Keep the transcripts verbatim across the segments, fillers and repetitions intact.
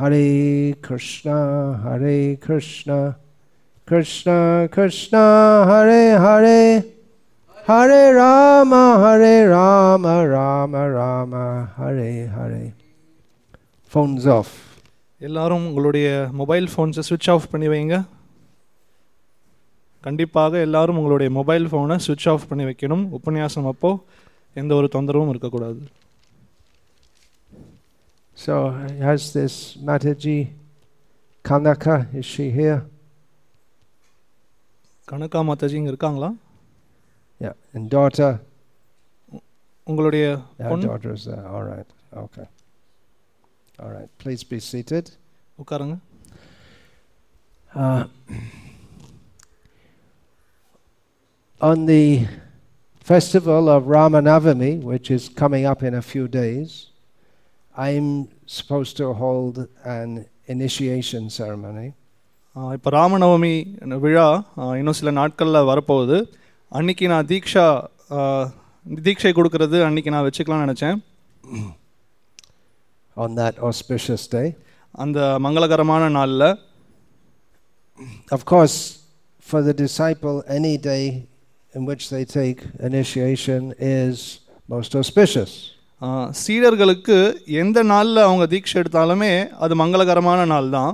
Hare Krishna, Hare Krishna, Krishna Krishna, Hare Hare, Hare Rama, Hare Rama, Rama Rama, Hare Hare. Phones off. எல்லாரும் உங்களுடைய mobile ஃபோன்ஸை சுவிட்ச் of பண்ணி வைங்க. கண்டிப்பாக எல்லாரும் உங்களுடைய மொபைல் ஃபோனை சுவிட்ச் ஆஃப் பண்ணி வைக்கணும். உபன்யாசம் அப்போ எந்த ஒரு தொந்தரவும் இருக்கக்கூடாது. So has this Mataji Kanaka, is she here? Kanaka Mataji இங்க இருக்காங்களா? Yeah, and daughter. உங்களுடைய Yeah, daughter is there. All right. Okay. All right. Please be seated. உட்காருங்க. Uh, on the festival of Ramanavami, which is coming up in a few days, I'm supposed to hold an initiation ceremony. இப்போ ராமநவமி விழா இன்னும் சில நாட்களில் வரப்போகுது. அன்னைக்கு நான் தீக்ஷா தீட்சை கொடுக்கறது அன்னைக்கு நான் வச்சுக்கலாம்னு நினச்சேன். On that auspicious day. அந்த மங்களகரமான நாளில். Of course, for the disciple, any day in which they take initiation is most auspicious. சீடர்களுக்கு எந்த நாளில் அவங்க தீட்சை எடுத்தாலுமே அது மங்களகரமான நாள் தான்.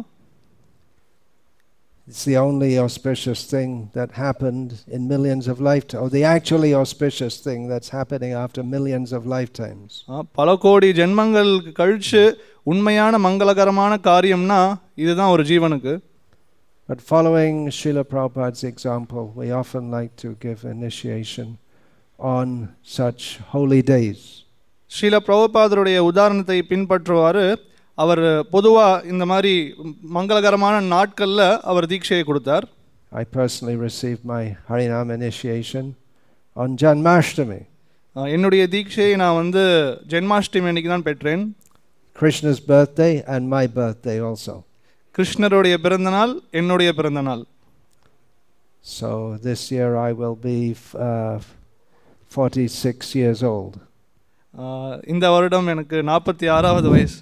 It's the only auspicious thing that happened in millions of lifetimes, or the actually auspicious thing that's happening after millions of lifetimes. பல கோடி ஜென்மங்கள் கழிச்சு உண்மையான மங்களகரமான காரியம்னா இதுதான் ஒரு ஜீவனுக்கு. But following Srila Prabhupada's example, we often like to give initiation on such holy days. Srila பிரபுபாதருடைய உதாரணத்தை பின்பற்றுவார். அவர் பொதுவாக இந்த மாதிரி மங்களகரமான நாட்களில் அவர் தீட்சையை கொடுத்தார். I personally received my Harinam initiation on Janmashtami. என்னுடைய தீட்சையை நான் வந்து ஜென்மாஷ்டமி அன்னைக்கு தான் பெற்றேன். Krishna's birthday and my birthday also. கிருஷ்ணருடைய பிறந்த நாள் என்னுடைய பிறந்த நாள். So this year I will be uh, forty-six years old. இந்த வருடம் எனக்கு நாற்பத்தி ஆறாவது வயசு.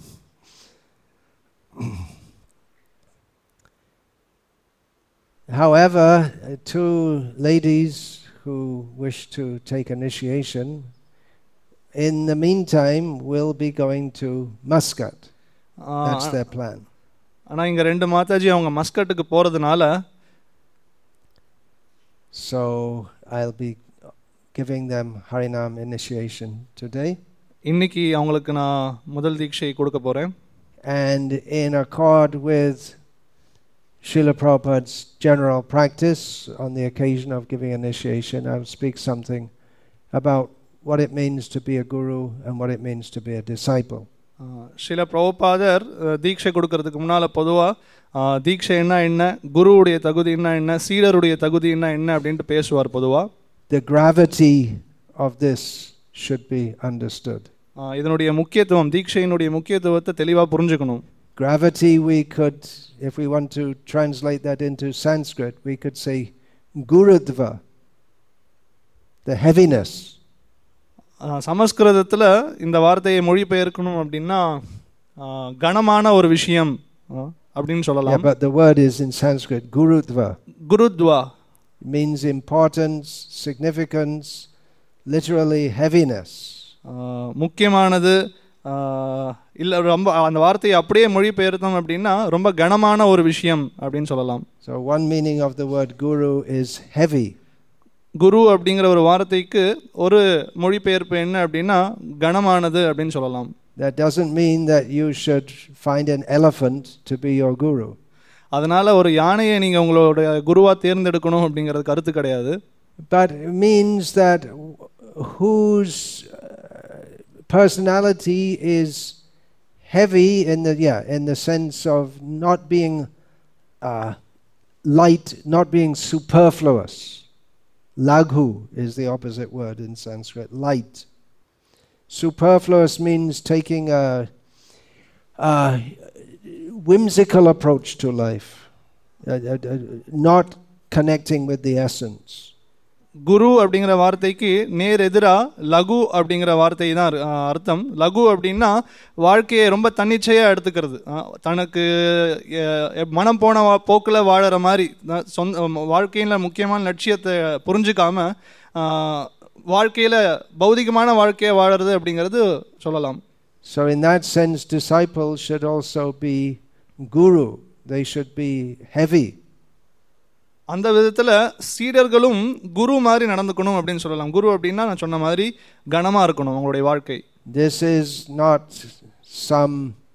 However, two ladies who wish to take initiation in the meantime will be going to Muscat. That's their plan. ஆனா இங்க ரெண்டு மாதாஜி அவங்க மஸ்கட்டுக்கு போறதுனால so I'll be giving them Harinam initiation today. இன்னைக்கு அவங்களுக்கு நான் முதல் தீட்சை கொடுக்க போறேன். And in accord with Srila Prabhupada's general practice, on the occasion of giving initiation, I will speak something about what it means to be a guru and what it means to be a disciple. Srila பிரபுபாதர் தீட்சை கொடுக்கறதுக்கு முன்னால் பொதுவாக தீட்சை என்ன என்ன, குருவுடைய தகுதி என்ன என்ன, சீடருடைய தகுதி என்ன என்ன அப்படின்ட்டு பேசுவார் பொதுவாக. The gravity of this should be understood. இதனுடைய முக்கியத்துவம், தீட்சையினுடைய முக்கியத்துவத்தை தெளிவாக புரிஞ்சுக்கணும். Gravity, we could, if we want to translate that into Sanskrit, we could say gurudva, the heaviness. சமஸ்கிருதத்தில் இந்த வார்த்தையை மொழிபெயர்க்கணும் அப்படின்னா கனமான ஒரு விஷயம் அப்படின்னு சொல்லலாம். Yeah, but the word is in Sanskrit gurudva. குருத்வா means importance, significance, literally heaviness. முக்கியமானது இல்லை, ரொம்ப அந்த வார்த்தையை அப்படியே மொழிபெயர்த்தோம் அப்படின்னா ரொம்ப கனமான ஒரு விஷயம் அப்படின்னு சொல்லலாம். So one meaning of the word guru is heavy. குரு அப்படிங்கிற ஒரு வார்த்தைக்கு ஒரு மொழிபெயர்ப்பு என்ன அப்படின்னா கனமானது அப்படின்னு சொல்லலாம். That doesn't mean that you should find an elephant to be your guru. அதனால ஒரு யானையை நீங்க உங்களோட குருவா தேர்ந்தெடுக்கணும் அப்படிங்கிறது கருத்து கிடையாது. But it means that whose personality is heavy in the yeah in the sense of not being uh, light, not being superfluous. Laghu is the opposite word in Sanskrit, light. Superfluous means taking a, a whimsical approach to life, uh, uh, uh, not connecting with the essence. குரு அப்படிங்கிற வார்த்தைக்கு நேர் எதிராக லகு அப்படிங்கிற வார்த்தை தான் அர்த்தம். லகு அப்படின்னா வாழ்க்கையை ரொம்ப தன்னிச்சையாக எடுத்துக்கிறது, தனக்கு மனம் போன போக்கில் வாழற மாதிரி, சொந்த வாழ்க்கையில் முக்கியமான லட்சியத்தை புரிஞ்சுக்காம வாழ்க்கையில் பௌதிகமான வாழ்க்கையை வாழறது அப்படிங்கிறது சொல்லலாம். So in that sense, disciples should also be guru. They should be heavy. அந்த விதத்தில் சீடர்களும் குரு மாதிரி நடந்துக்கணும் அப்படின்னு சொல்லலாம். குரு அப்படின்னா நான் சொன்ன மாதிரி கனமாக இருக்கணும் அவங்களுடைய வாழ்க்கை. This is not some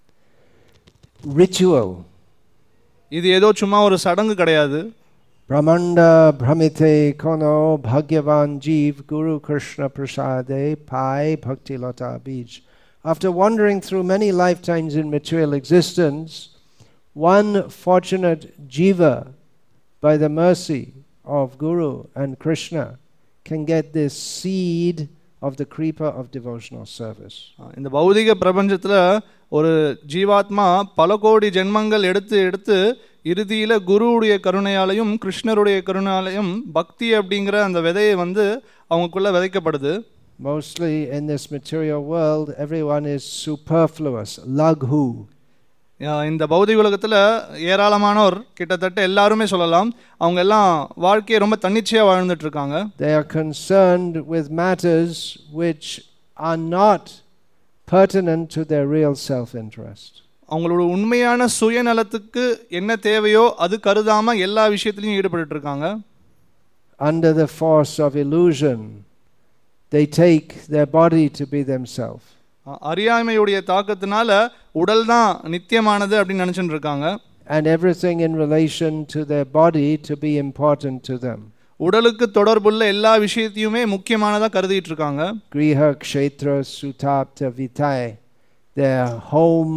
ritual. இது ஏதோ சும்மா ஒரு சடங்கு கிடையாது. Brahmanda Brahmite Kono Bhagyavan Jeev Guru Krishna Prasade Pai Bhakti Lata Bij. After wandering through many lifetimes in material existence, one fortunate jiva, by the mercy of Guru and Krishna, can get this seed of the creeper of devotional service. இந்த பௌதிக பிரபஞ்சத்தில் ஒரு ஜீவாத்மா பல கோடி ஜென்மங்கள் எடுத்து எடுத்து இறுதியில் குருவுடைய கருணையாலையும் கிருஷ்ணருடைய கருணையாலையும் பக்தி அப்படிங்கிற அந்த விதையை வந்து அவங்களுக்குள்ள விதைக்கப்படுது. Mostly in this material world, everyone is superfluous, laghu. இந்த பௌதிக உலகத்தில் ஏராளமானோர், கிட்டத்தட்ட எல்லாருமே சொல்லலாம், அவங்க எல்லாம் வாழ்க்கையை ரொம்ப தன்னிச்சையாக வாழ்ந்துட்டு இருக்காங்க. They are concerned with matters which are not pertinent to their real self-interest. அவங்களோட உண்மையான சுயநலத்துக்கு என்ன தேவையோ அது கருதாம எல்லா விஷயத்திலையும் ஈடுபட்டு இருக்காங்க. Under the force of illusion, they take their body to be themselves. அறியாமையுடைய தாக்கத்தினால உடல் தான் நித்தியமானது அப்படின்னு நினைச்சிட்டு இருக்காங்க. And everything in relation to their body to be important to them. உடலுக்கு தொடர்புள்ள எல்லா விஷயத்தையுமே முக்கியமானதா கருதிட்டு இருக்காங்க. Griha kshetra sutapta vitai, their home,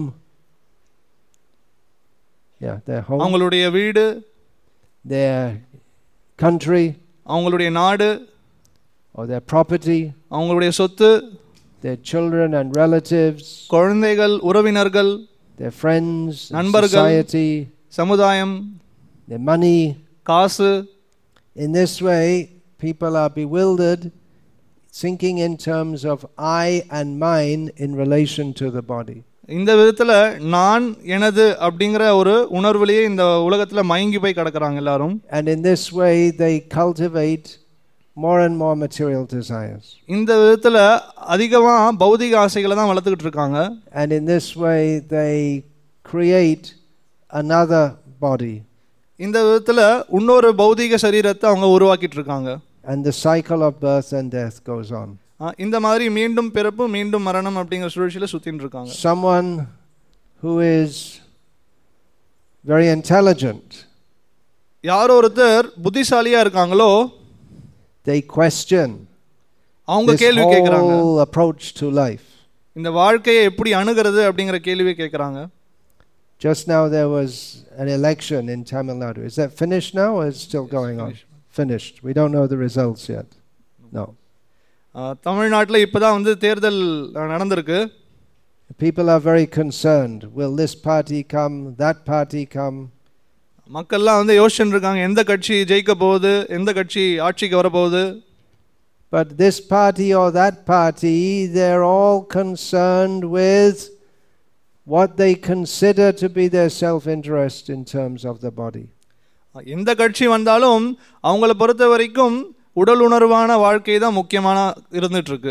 yeah, their home, அவங்களுடைய வீடு, their country, அவங்களுடைய நாடு, or their property, அவங்களுடைய சொத்து, their children and relatives, குழந்தைகள், உறவினர்கள், their friends, நண்பர்கள், society, சமுதாயம், their money, காசு. In this way, people are bewildered, thinking in terms of I and mine in relation to the body. இந்த விதத்துல நான் எனது அப்படிங்கிற ஒரு உணர்வுலயே இந்த உலகத்துல மயங்கி போய் கிடக்குறாங்க எல்லாரும். And in this way they cultivate more and more material desires. இந்த விதத்துல அதிகமா பௌதிக ஆசைகளை தான் வளர்த்துக்கிட்டு இருக்காங்க. And in this way they create another body. இந்த விதத்துல இன்னொரு பௌதிக சரீரத்தை அவங்க உருவாக்கிட்டு இருக்காங்க. And the cycle of birth and death goes on. இந்த மாதிரி மீண்டும் பிறப்பு மீண்டும் மரணம் அப்படிங்கிற சுழற்சியில சுத்திட்டு இருக்காங்க. Someone who is very intelligent, யாரோ ஒருத்தர் புத்திசாலியா இருக்காங்களோ, they question அவங்க கேள்வி கேக்குறாங்க, this whole approach to life. இந்த வாழ்க்கையை எப்படி அணுகிறது அப்படிங்கிற கேள்வி கேக்குறாங்க. Just now there was an election in Tamil Nadu. Is that finished now or is it still going on? Finished. We don't know the results yet. No. தமிழ்நாட்டில் இப்பதான் வந்து தேர்தல் நடந்திருக்கு. People are very concerned. Will this party come? That party come? மக்கள்லாம் வந்து யோசிச்சுட்டு இருக்காங்க, எந்த கட்சி ஜெயிக்க போகுது, எந்த கட்சி ஆட்சிக்கு வர போகுது. But this party or that party, they're all concerned with what they consider to be their self-interest in terms of the body. எந்த கட்சி வந்தாலும் அவங்கள பொறுத்த வரைக்கும் உடல் உணர்வான வாழ்க்கை தான் முக்கியமான இருந்துட்டு இருக்கு.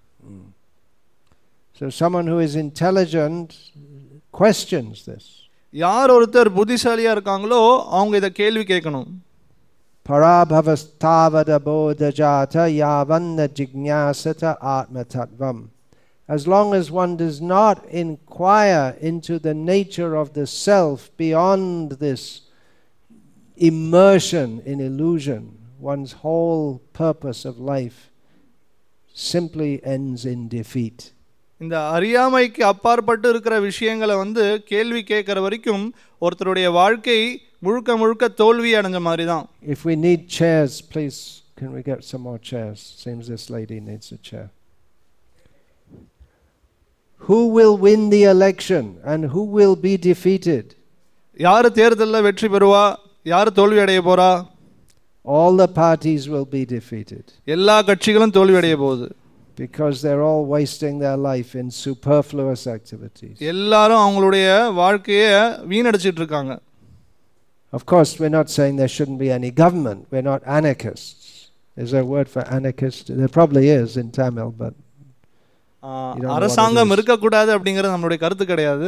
So someone who is intelligent questions this. யார் ஒருத்தர் புத்திசாலியா இருக்காங்களோ அவங்க இத கேள்வி கேட்கணும். Parabhavastavada bodhajata yavanna jignasata atma tattvam. As long as one does not inquire into the nature of the self beyond this immersion in illusion, one's whole purpose of life simply ends in defeat. இந்த அறியாமைக்கு அப்பாற்பட்டு இருக்கிற விஷயங்களை வந்து கேள்வி கேட்கிற வரைக்கும் ஒருத்தருடைய வாழ்க்கை முழுக்க முழுக்க தோல்வி அடைஞ்ச மாதிரி தான். If we need chairs, please can we get some more chairs? Seems this lady needs a chair. Who will win the election and who will be defeated? யார் தேர்தல்ல வெற்றி பெறுவா, யார் தோல்வி அடைய போறா? all the parties will be defeated. எல்லா கட்சிகளும் தோல்வியடைய போகுது. Because they're all wasting their life in superfluous activities. எல்லாரும் அவங்களுடைய வாழ்க்கையை வீணடிச்சிட்டு இருக்காங்க. Of course, we're not saying there shouldn't be any government. We're not anarchists. Is there a word for anarchist? There probably is in Tamil, but அரசாங்கம் இருக்க கூடாது அப்படிங்கிறது நம்மளுடைய கருத்து கிடையாது.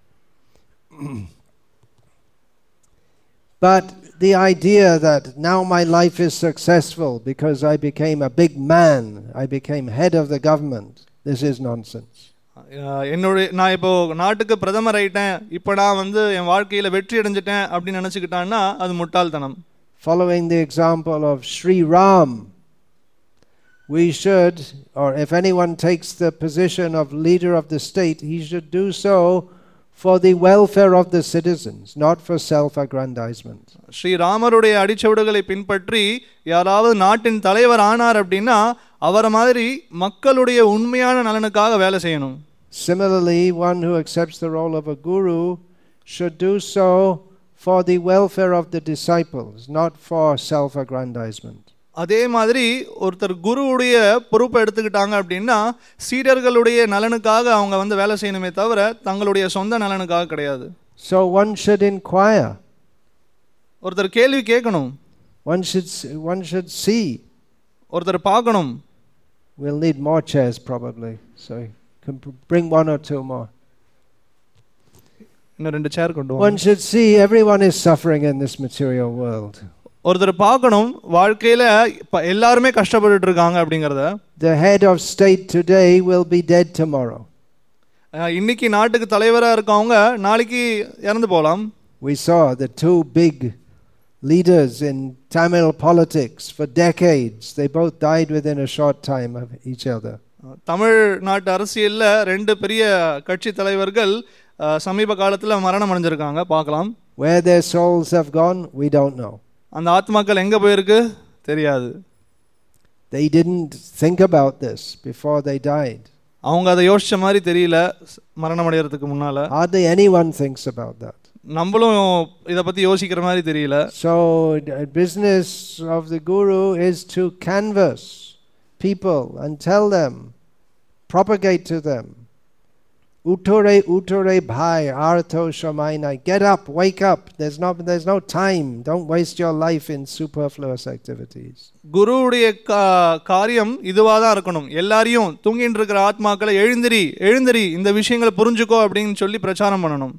But the idea that now my life is successful because I became a big man, I became head of the government, this is nonsense. என்னோட நான் இப்போ நாட்டுக்கு பிரதமர் ஆயிட்டேன், இப்போ நான் வந்து என் வாழ்க்கையில வெற்றி அடைஞ்சிட்டேன் அப்படின்னு நினைச்சுக்கிட்டான்னா அது முட்டாள்தனம். Following the example of Sri Ram, we should, or if anyone takes the position of leader of the state, he should do so for the welfare of the citizens, not for self-aggrandizement. Sri ராமருடைய அடிச்சுவடுகளை பின்பற்றி யாராவது நாட்டின் தலைவர் ஆனார் அப்படின்னா அவரை மாதிரி மக்களுடைய உண்மையான நலனுக்காக வேலை செய்யணும். Similarly, one who accepts the role of a guru should do so for the welfare of the disciples, not for self-aggrandizement. அதே மாதிரி ஒருத்தர் குருவுடைய பொறுப்பை எடுத்துக்கிட்டாங்க அப்படின்னா சீடர்களுடைய நலனுக்காக அவங்க வந்து வேலை செய்யணுமே தவிர தங்களுடைய சொந்த நலனுக்காக கிடையாது. So one should inquire. ஒருத்தர் கேள்வி கேட்கணும். One should one should see. ஒருத்தர் பார்க்கணும். We'll need more chairs probably. So you can bring one or two more. இன்னும் ரெண்டு சேர் கொண்டு வாங்க. One should see everyone is suffering in this material world. ஒருத்தர் பார்க்கணும் வாழ்க்கையில எல்லாருமே கஷ்டப்பட்டுட்டு இருக்காங்க அப்படிங்கறத. The head of state today will be dead tomorrow. இன்னைக்கு நாட்டுக்கு தலைவரா இருக்கவங்க நாளைக்கு இறந்து போலாம். We saw the two big leaders in Tamil politics for decades. They both died within a short time of each other. Tamil நாட்டு அரசியல்ல ரெண்டு பெரிய கட்சி தலைவர்கள் சமீப காலத்துல மரணம் அடைஞ்சிருக்காங்க பார்க்கலாம். Where their souls have gone, we don't know. அந்த ஆத்மாக்கள் எங்க போயிருக்கு தெரியாது. They didn't think about this before they died. அவங்க அதை யோசிச்ச மாதிரி தெரியல மரணம் அடையறதுக்கு முன்னால. Hardly anyone thinks about that. நம்மளும் இத பத்தி யோசிக்கிற மாதிரி தெரியல. So the business of the guru is to canvass people and tell them, propagate to them, Utore utore bhai artho shamaina, get up, wake up, there's no there's no time, don't waste your life in superfluous activities. குருவுடைய காரியம் இதுவா தான் இருக்கணும். எல்லாரையும் தூங்கிட்டு இருக்கிற ஆத்மாக்களை எழுந்திரி எழுந்திரி இந்த விஷயங்களை புரிஞ்சுக்கோ அப்படின்னு சொல்லி பிரச்சாரம் பண்ணணும்.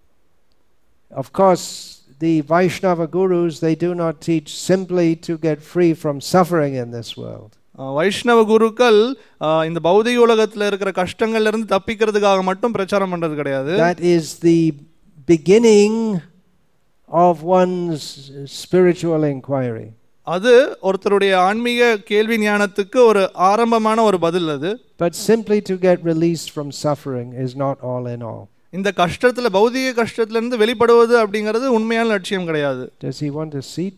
Of course, the Vaishnava gurus, they do not teach simply to get free from suffering in this world. வைஷ்ணவ குருக்கள் இந்த பௌதிக உலகத்துல இருக்கிற கஷ்டங்கள்ல இருந்து தப்பிக்கிறதுக்காக மட்டும் பிரச்சாரம் பண்றது கிடையாது. That is the beginning of one's spiritual inquiry. அது ஒருத்தருடைய ஆன்மீக கேள்வி ஞானத்துக்கு ஒரு ஆரம்பமான ஒரு பதில் அது. But simply to get released from suffering is not all in all. இந்த கஷ்டத்துல பௌதிக கஷ்டத்துல இருந்து வெளிப்படுவது அப்படிங்கிறது உண்மையான லட்சியம் கிடையாது. Does he want a seat?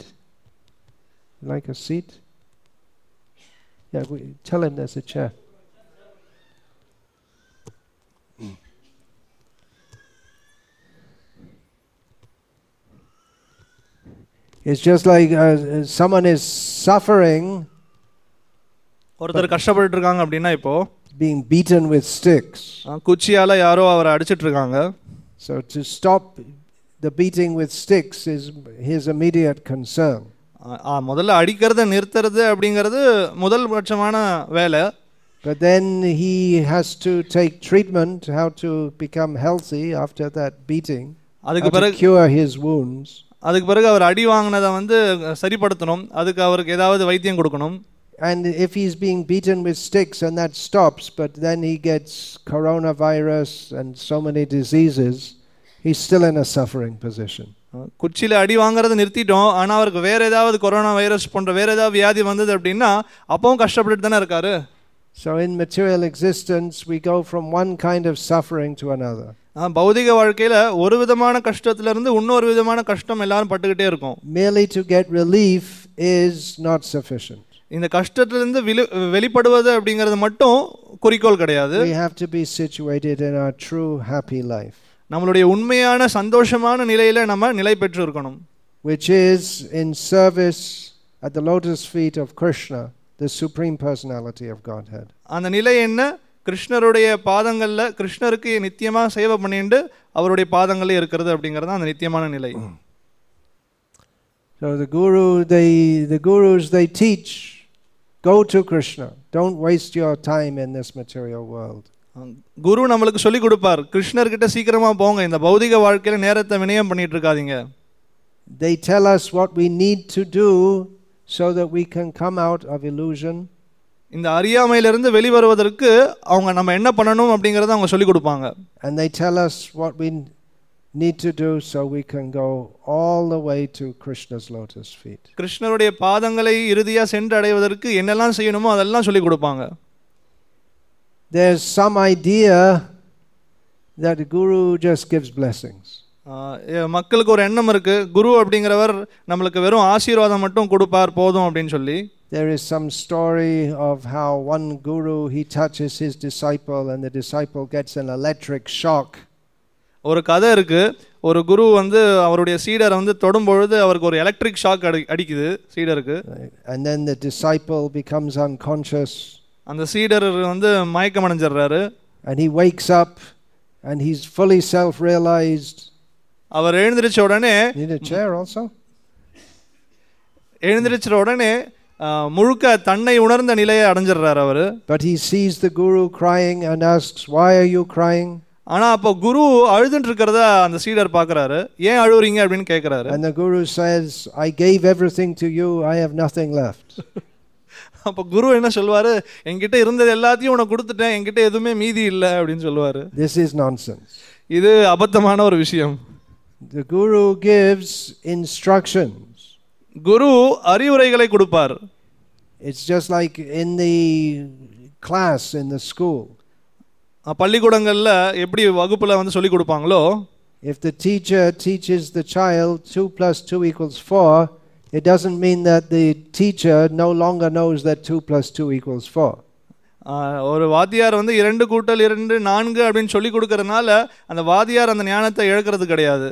Like a seat? Yeah, we tell him there's a chair. It's just like uh, someone is suffering. ஒருத்தர் கஷ்டப்பட்டு இருக்காங்க அப்படினா இப்போ being beaten with sticks. குச்சியால யாரோ அவரை அடிச்சிட்டு இருக்காங்க. So to stop the beating with sticks is his immediate concern. முதல்ல அடிக்கிறத நிறுத்துறது அப்படிங்கிறது முதல் பட்சமான வேலை. But then he has to take treatment how to become healthy after that beating. அதுக்கு பிறகு cure his wounds. அதுக்கு பிறகு அவர் அடி வாங்குனத வந்து சரிப்படுத்தணும். அதுக்கு அவருக்கு ஏதாவது வைத்தியம் கொடுக்கணும். And if he's being beaten with sticks and that stops, but then he gets coronavirus and so many diseases, he's still in a suffering position. குச்சில அடி வாங்குறத நிறுத்திட்டோம், ஆனா அவருக்கு வேற ஏதாவது கொரோனா வைரஸ் போன்ற வேற ஏதாவது வியாதி வந்தது அப்படின்னா அப்பவும் கஷ்டப்பட்டு தானே இருக்காரு. So in material existence we go from one kind of suffering to another. பௌதிக வாழ்க்கையில ஒரு விதமான கஷ்டத்துல இருந்து இன்னொரு விதமான கஷ்டம் எல்லாரும் பட்டுக்கிட்டே இருக்கும். Merely to get relief is not sufficient. இந்த கஷ்டத்துல இருந்து வெளிப்படுவது அப்படிங்கிறது மட்டும் குறிக்கோள் கிடையாது. We have to be situated in our true happy life. நம்மளுடைய உண்மையான சந்தோஷமான நிலையில நம்ம நிலை பெற்று இருக்கணும். Which is in service at the lotus feet of Krishna, the supreme personality of Godhead. அந்த நிலை என்ன? கிருஷ்ணருடைய பாதங்கள்ல கிருஷ்ணருக்கு நித்தியமா சேவை பண்ணிட்டு அவருடைய பாதங்கள்ல இருக்கிறது அப்படிங்கிறது அந்த நித்தியமான நிலை. So the guru they the gurus they teach, go to Krishna, don't waste your time in this material world. குரு நம்மளுக்கு சொல்லி கொடுப்பார், கிருஷ்ணர்கிட்ட சீக்கிரமா போங்க, இந்த பௌதிக வாழ்க்கையில நேரத்தை வினயம் பண்ணிட்டு இருக்காதீங்க. They tell us what we need to do so that we can come out of illusion. இந்த அறியாமையிலிருந்து வெளிவருவதற்கு அவங்க நம்ம என்ன பண்ணணும் அப்படிங்கறத அவங்க சொல்லி கொடுப்பாங்க. And they tell us what we need to do so we can go all the way to Krishna's lotus feet. கிருஷ்ணருடைய பாதங்களை இறுதியா சென்று அடைவதற்கு என்னெல்லாம் செய்யணுமோ அதெல்லாம் சொல்லி கொடுப்பாங்க. There's some idea that the guru just gives blessings. மக்களுக்கு ஒரு எண்ணம் இருக்கு, குரு அப்படிங்கிறவர் நம்மளுக்கு வெறும் ஆசீர்வாதம் மட்டும் கொடுப்பார் போதும் அப்படின்னு சொல்லி. There is some story of how one guru he touches his disciple and the disciple gets an electric shock. ஒரு கதை இருக்கு, ஒரு குரு வந்து அவருடைய சீடரை வந்து தொடும் பொழுது அவருக்கு ஒரு எலக்ட்ரிக் ஷாக் அடிக்குது சீடருக்கு. And then the disciple becomes unconscious. அந்த சீடர் வந்து மயக்கம் அடைஞ்சிடுறாரு. And he wakes up and he's fully self-realized. அவர் எழுந்திருச்ச உடனே Need a chair also? எழுந்திருச்ச உடனே முழுக்க தன்னை உணர்ந்த நிலையை அடைஞ்சிடுறாரு அவரு. But he sees the guru crying and asks, why are you crying? ஆனா அப்ப குரு அழுதுட்டு இருக்கிறத அந்த சீடர் பார்க்கறாரு. ஏன் அழுறீங்க அப்படின்னு கேக்குறாரு. And the guru says, I gave everything to you, I have nothing left. அப்ப குரு என்ன சொல்வாரு, என்கிட்ட இருந்தது எல்லாத்தையும் உனக்கு கொடுத்துட்டேன், என்கிட்ட எதுவுமே மீதி இல்ல அப்படின்னு சொல்வாரு. This is nonsense. இது அபத்தமான ஒரு விஷயம். The guru gives instructions. குரு அறிவுரைகளை கொடுப்பார். It's just like in the class in the school. பள்ளிக்கூடங்கள்ல எப்படி வகுப்புல வந்து சொல்லி கொடுப்பாங்களோ, if the teacher teaches the child two plus two equals four, it doesn't mean that the teacher no longer knows that two plus two equals four. ஒரு வாத்தியார் வந்து இரண்டு கூட்டல் இரண்டு நான்கு அப்படின்னு சொல்லி கொடுக்கறதுனால அந்த வாத்தியார் அந்த ஞானத்தை இழக்கிறது கிடையாது.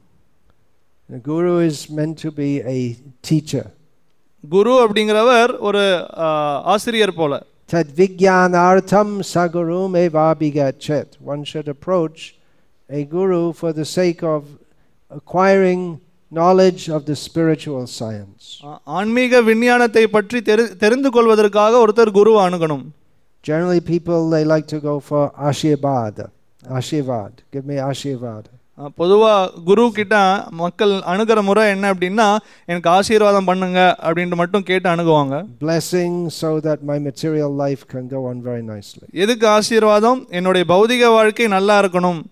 The guru is meant to be a teacher. குரு அப்படிங்கிறவர் ஒரு ஆசிரியர் போல. Tad vijnanartham sagurum evabhigachet. One should approach a guru for the sake of acquiring knowledge of the spiritual science. ஆன்மீக விஞ்ஞானத்தை பற்றி தெரிந்து கொள்வதற்காக ஒருத்தர் குருவை அணுகணும். Generally people they like to go for ashirvad. Ashirvad. Give me ashirvad. பொதுவா குரு கிட்ட மக்கள் அணுகிற முறை என்ன அப்படின்னா, எனக்கு ஆசீர்வாதம் பண்ணுங்க அப்படின்ட்டு மட்டும் கேட்டு அணுகுவாங்க. Blessing so that my material life can go on very nicely. எதுக்கு ஆசீர்வாதம்? என்னுடைய பௌதிக வாழ்க்கை நல்லா இருக்கணும்.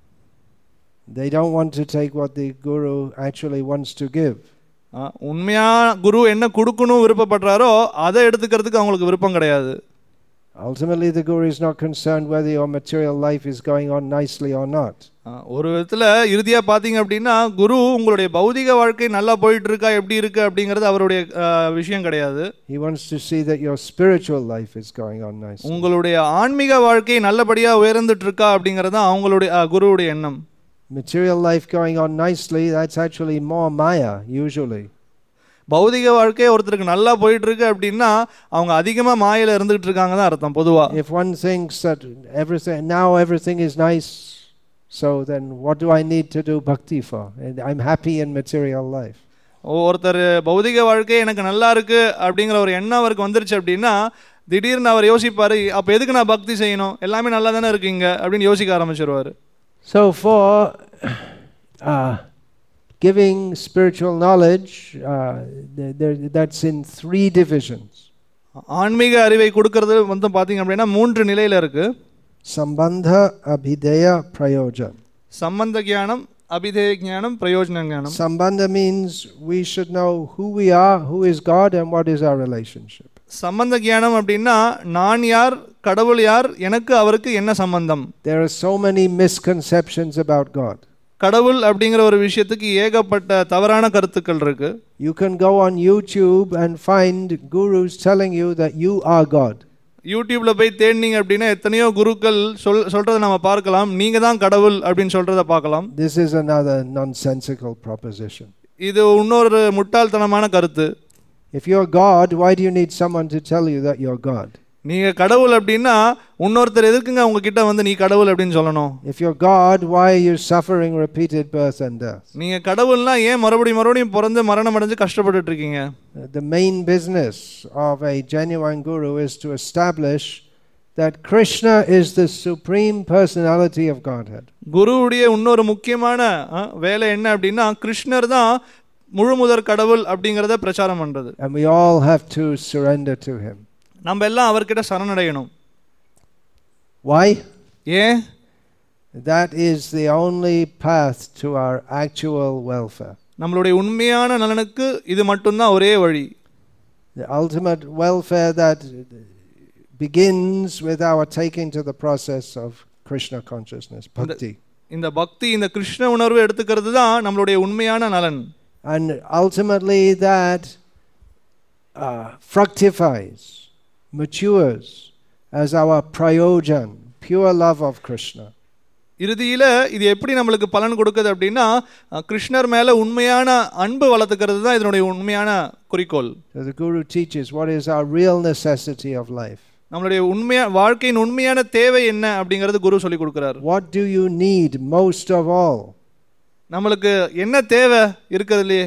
They don't want to take what the guru actually wants to give. உண்மையா குரு என்ன கொடுக்கணும் விருப்பப்படுறாரோ அதை எடுத்துக்கிறதுக்கு அவங்களுக்கு விருப்பம் கிடையாது. Ultimately the guru is not concerned whether your material life is going on nicely or not. ஒரு விதத்துல இறுதியா பாத்தீங்க அப்படின்னா குரு உங்களுடைய பௌதிக வாழ்க்கை நல்லா போயிட்டு இருக்கா எப்படி இருக்கு அப்படிங்கிறது அவருடைய விஷயம் கிடையாது. He wants to see that your spiritual life is going on nicely. உங்களுடைய ஆன்மீக வாழ்க்கை நல்லபடியா உயர்ந்துட்டு இருக்கா அப்படிங்கிறது அவங்களுடைய குருவுடைய எண்ணம். Material life going on nicely, that's actually more maya usually. பௌதிக வாழ்க்கை ஒருத்தருக்கு நல்லா போயிட்டு இருக்கு அப்படின்னா அவங்க அதிகமா மாயையில இருந்துட்டு இருக்காங்க தான் அர்த்தம் பொதுவா. If one thinks that everything now everything is nice, so then what do I need to do bhakti for? I'm happy in material life. ஒருத்தர் பௌதிக வாழ்க்கை எனக்கு நல்லா இருக்கு அப்படிங்கிற ஒரு எண்ணம் அவருக்கு வந்துருச்சு அப்படின்னா திடீர்னு அவர் யோசிப்பாரு, அப்ப எதுக்கு நான் பக்தி செய்யணும், எல்லாமே நல்லா தானே இருக்கீங்க அப்படின்னு யோசிக்க ஆரம்பிச்சிருவாரு. So for uh, giving spiritual knowledge, uh, there, that's in three divisions. ஆன்மீக அறிவை கொடுக்கிறது வந்து பாத்தீங்க அப்படின்னா மூன்று நிலையில இருக்கு. Sambandha, abhideya, prayojan. சம்பந்த ஞானம், அபிதேய ஞானம், பிரயோஜன ஞானம். Sambandha means we should know who we are, who is God, and what is our relationship. சம்பந்த ஞானம் அப்படின்னா நான் யார், கடவுள் யார், எனக்கு அவருக்கு என்ன சம்பந்தம். There are so many misconceptions about God. கடவுள் அப்படிங்கிற ஒரு விஷயத்துக்கு ஏகப்பட்ட தவறான கருத்துக்கள் இருக்கு. You can go on YouTube and find gurus telling you that you are God. யூடியூப்ல போய் தேடினீங்க அப்படின்னா எத்தனையோ குருக்கள் சொல் சொல்றதை நம்ம பார்க்கலாம், நீங்க தான் கடவுள் அப்படின்னு சொல்றதை பார்க்கலாம். This is another nonsensical proposition. இது இன்னொரு முட்டாள்தனமான கருத்து. If you're God, why do you need someone to tell you that you're God? நீங்க கடவுள் அப்படின்னா இன்னொருத்தர் எதுக்குங்க உங்ககிட்ட வந்து நீ கடவுள் அப்படின்னு சொல்லணும்? If you're God, why are you suffering repeated birth and death? நீங்க கடவுள்னா ஏன் மறுபடியும் மறுபடியும் பிறந்து மரணம் அடைஞ்சு கஷ்டப்பட்டுட்டு இருக்கீங்க? The main business of a genuine guru is to establish that Krishna is the supreme personality of Godhead. குருவுடைய இன்னொரு முக்கியமான வேலை என்ன அப்படின்னா கிருஷ்ணர் தான் முழுமுதற் கடவுள் அப்படிங்கறத பிரச்சாரம் பண்றது. And we all have to surrender to him. நம்ம எல்லாம் அவர்கிட்ட சரணடையணும். Why? ஏன்? That is the only path to our actual welfare. நம்மளுடைய உண்மையான நலனுக்கு இது மட்டும்தான் ஒரே வழி. The ultimate welfare that begins with our taking to the process of Krishna consciousness, bhakti. இந்த பக்தி இந்த கிருஷ்ண உணர்வு எடுத்துக்கிறது தான் நம்மளுடைய உண்மையான நலன். And ultimately that uh, fructifies, matures as our prayojan, pure love of Krishna. இறுதியில இது எப்படி நமக்கு பலன் கொடுக்குது அப்படின்னா கிருஷ்ணர் மேல உண்மையான அன்பு வளர்த்துக்கிறது தான் இதனுடைய உண்மையான குறிக்கோள். So the guru teaches what is our real necessity of life. நம்மளுடைய உண்மையான வாழ்க்கையின் உண்மையான தேவை என்ன அப்படிங்கிறது குரு சொல்லி கொடுக்கிறார். What do you need most of all? நமக்கு என்ன தேவை இருக்குதுலயே?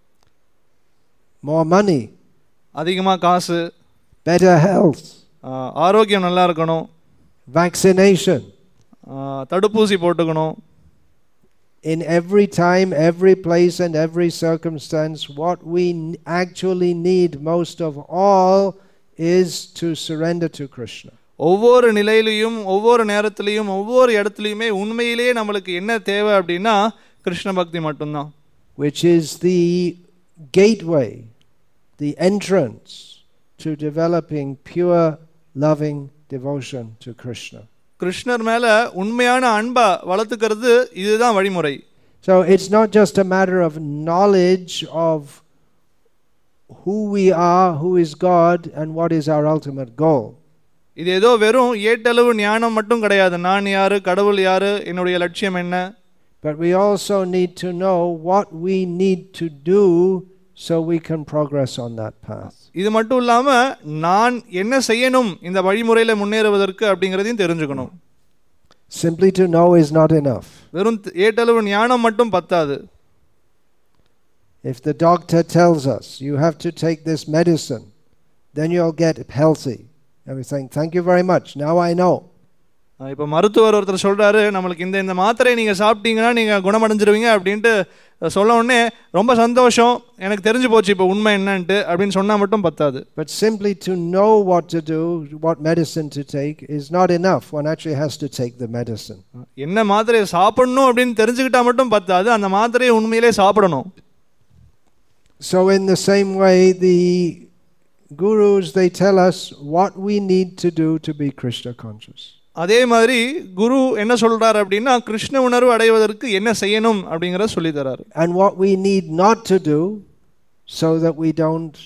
More money, அதிகமா காசு, better health, ஆரோக்கியம் நல்லா இருக்கணும், vaccination, தடுப்பூசி போட்டுக்கணும். In every time, every place and every circumstance, what we actually need most of all is to surrender to Krishna. ஒவ்வொரு நிலையிலும் ஒவ்வொரு நேரத்திலும் ஒவ்வொரு இடத்துலயுமே உண்மையிலேயே நமக்கு என்ன தேவை அப்படின்னா கிருஷ்ண பக்தி மட்டும்தான். Which is the gateway, the entrance to developing pure loving devotion to Krishna. கிருஷ்ணர் மேல உண்மையான அன்பை வளர்த்துக்கிறது இதுதான் வழிமுறை. So it's not just a matter of knowledge of who we are, who is God, and what is our ultimate goal. இது ஏதோ வெறும் ஏட்டளவு ஞானம் மட்டும் கிடையாது. நான் யாரு, கடவுள் யாரு, என்னுடைய லட்சியம் என்ன. But we also need to know what we need to do so we can progress on that path. இது மட்டும் இல்லாம நான் என்ன செய்யணும் இந்த வழிமுறையில முன்னேறுவதற்கு அப்படிங்கறதையும் தெரிஞ்சுக்கணும். Simply to know is not enough. வெறும் ஏட்டளவு ஞானம் மட்டும் பத்தாது. If the doctor tells us you have to take this medicine, then you'll get healthy. And we think, thank you very much, now I know. இப்போ மருத்துவர் ஒருத்தர் சொல்றாரு நம்மளுக்கு இந்த இந்த மாத்திரை நீங்க சாப்பிட்டீங்கன்னா நீங்க குணமடைஞ்சிருவீங்க அப்படின்ட்டு சொல்ல உடனே ரொம்ப சந்தோஷம், எனக்கு தெரிஞ்சு போச்சு இப்போ உண்மை என்னன்ட்டு அப்படின்னு சொன்னா மட்டும் பத்தாது. But simply to know what to do, what medicine to take is not enough. One actually has to take the medicine. என்ன மாத்திரையை சாப்பிடணும் அப்படின்னு தெரிஞ்சுக்கிட்டா மட்டும் பத்தாது, அந்த மாத்திரையை உண்மையிலே சாப்பிடணும். So in the same way, the gurus, they tell us what we need to do to be Krishna conscious. அதே மாதிரி குரு என்ன சொல்றார் அப்படின்னா கிருஷ்ண உணர்வு அடைவதற்கு என்ன செய்யணும் அப்படிங்கறத சொல்லி தராரு. And what we need not to do so that we don't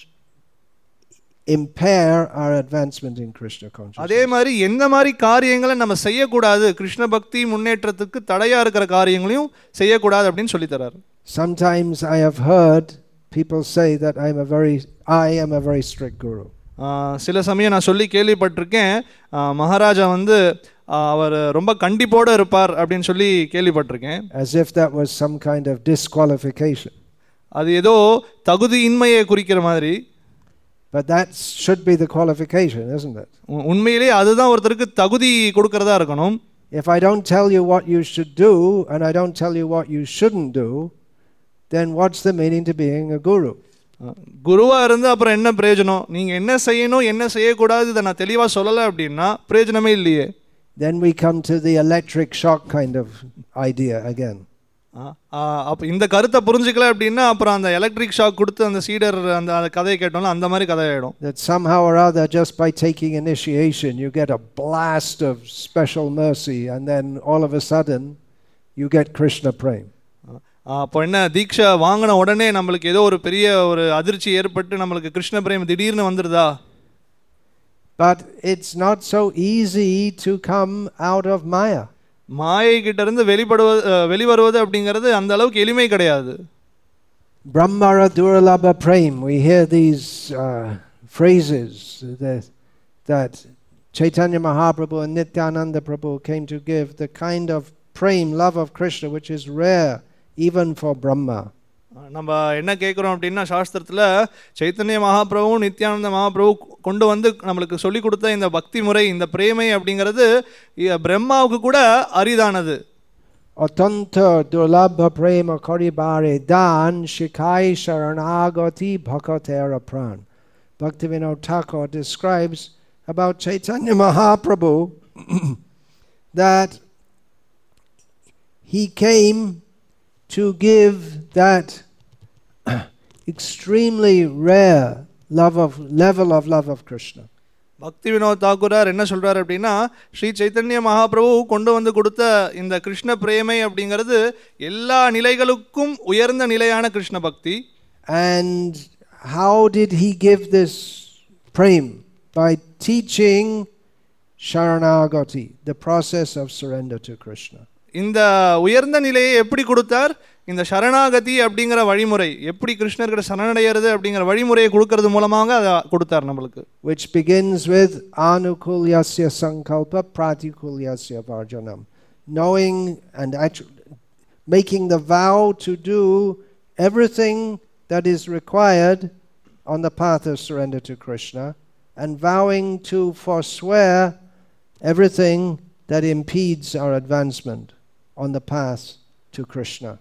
impair our advancement in Krishna consciousness. அதே மாதிரி எந்த மாதிரி காரியங்களை நம்ம செய்ய கூடாது, கிருஷ்ண பக்தி முன்னேற்றத்துக்கு தடையா இருக்கிற காரியங்களையும் செய்ய கூடாது அப்படினு சொல்லி தராரு. Sometimes I have heard people say that I am a very I am a very strict guru. சில சமயம் நான் சொல்லி கேள்விப்பட்டிருக்கேன் மகாராஜா வந்து அவர் ரொம்ப கண்டிப்போட இருப்பார் அப்படின்னு சொல்லி கேள்விப்பட்டிருக்கேன். As if that was some kind of disqualification. அது ஏதோ தகுதியின்மையை குறிக்கிற மாதிரி. But that should be the qualification, isn't it? உண்மையிலேயே அதுதான் ஒருத்தருக்கு தகுதி கொடுக்கறதா இருக்கணும். If I don't tell you what you should do and I don't tell you what you shouldn't do, then what's the meaning to being a guru? குருவா இருந்து அப்புறம் என்ன பிரயோஜனம்? நீங்க என்ன செய்யணும் என்ன செய்யக்கூடாது இதை நான் தெளிவா சொல்லல அப்படின்னா பிரயோஜனமே இல்லையே. Then we come to the electric shock kind of idea again. அப்ப இந்த கருத்தை புரிஞ்சிக்கல அப்படின்னா அப்புறம் அந்த எலக்ட்ரிக் ஷாக் கொடுத்து அந்த சீடர் அந்த கதையை கேட்டோம்ல அந்த மாதிரி கதை ஆயிடும். That somehow or other just by taking initiation you get a blast of special mercy and then all of a sudden you get Krishna prema. அப்போ என்ன தீட்சை வாங்கின உடனே நம்மளுக்கு ஏதோ ஒரு பெரிய ஒரு அதிர்ச்சி ஏற்பட்டு நம்மளுக்கு கிருஷ்ண பிரேமம் திடீர்னு வந்துருதா? But it's not so easy to come out of Maya. மாயை கிட்ட இருந்து வெளிப்படுவது வெளிவருவது அப்படிங்கிறது அந்த அளவுக்கு எளிமை கிடையாது. Brahmara Durlabha Prem. We hear these uh, phrases that, that Chaitanya Mahaprabhu and Nityananda Prabhu came to give, the kind of prem, love of Krishna, which is rare even for Brahma. நம்ம என்ன கேட்குறோம் அப்படின்னா, சாஸ்திரத்தில் சைத்தன்ய மகாபிரபு நித்யானந்த மகாபிரபு கொண்டு வந்து நம்மளுக்கு சொல்லி கொடுத்த இந்த பக்தி முறை, இந்த பிரேமை அப்படிங்கிறது பிரம்மாவுக்கு கூட அரிதானது. Atanta durlabha prema karibare dan shikai sharanagati bhakatera pran. Bhaktivinoda Thakur describes about Chaitanya Mahaprabhu that he came to give that extremely rare love of level of love of Krishna. பக்தி வினோத் தாக்கூரார் என்ன சொல்றார் அப்படின்னா, ஸ்ரீ சைத்தன்ய மகாபிரபு கொண்டு வந்து கொடுத்த இந்த கிருஷ்ண பிரேமை அப்படிங்கிறது எல்லா நிலைகளுக்கும் உயர்ந்த நிலையான கிருஷ்ண பக்தி. And how did he give this prem? By teaching Sharanagati, the process of surrender to Krishna. இந்த உயர்ந்த நிலையை எப்படி கொடுத்தார்? இந்த சரணாகதி அப்படிங்கிற வழிமுறை, எப்படி கிருஷ்ணர்கிட்ட சரணடைகிறது அப்படிங்கிற வழிமுறையை கொடுக்கிறது மூலமாக அதை கொடுத்தார் நம்மளுக்கு. Which begins with anukulyasya sankalpa pratikulyasya varjanam. Knowing and actually making the vow to do everything that is required on the path of surrender to Krishna, and vowing to forswear everything that impedes our advancement on the path to Krishna.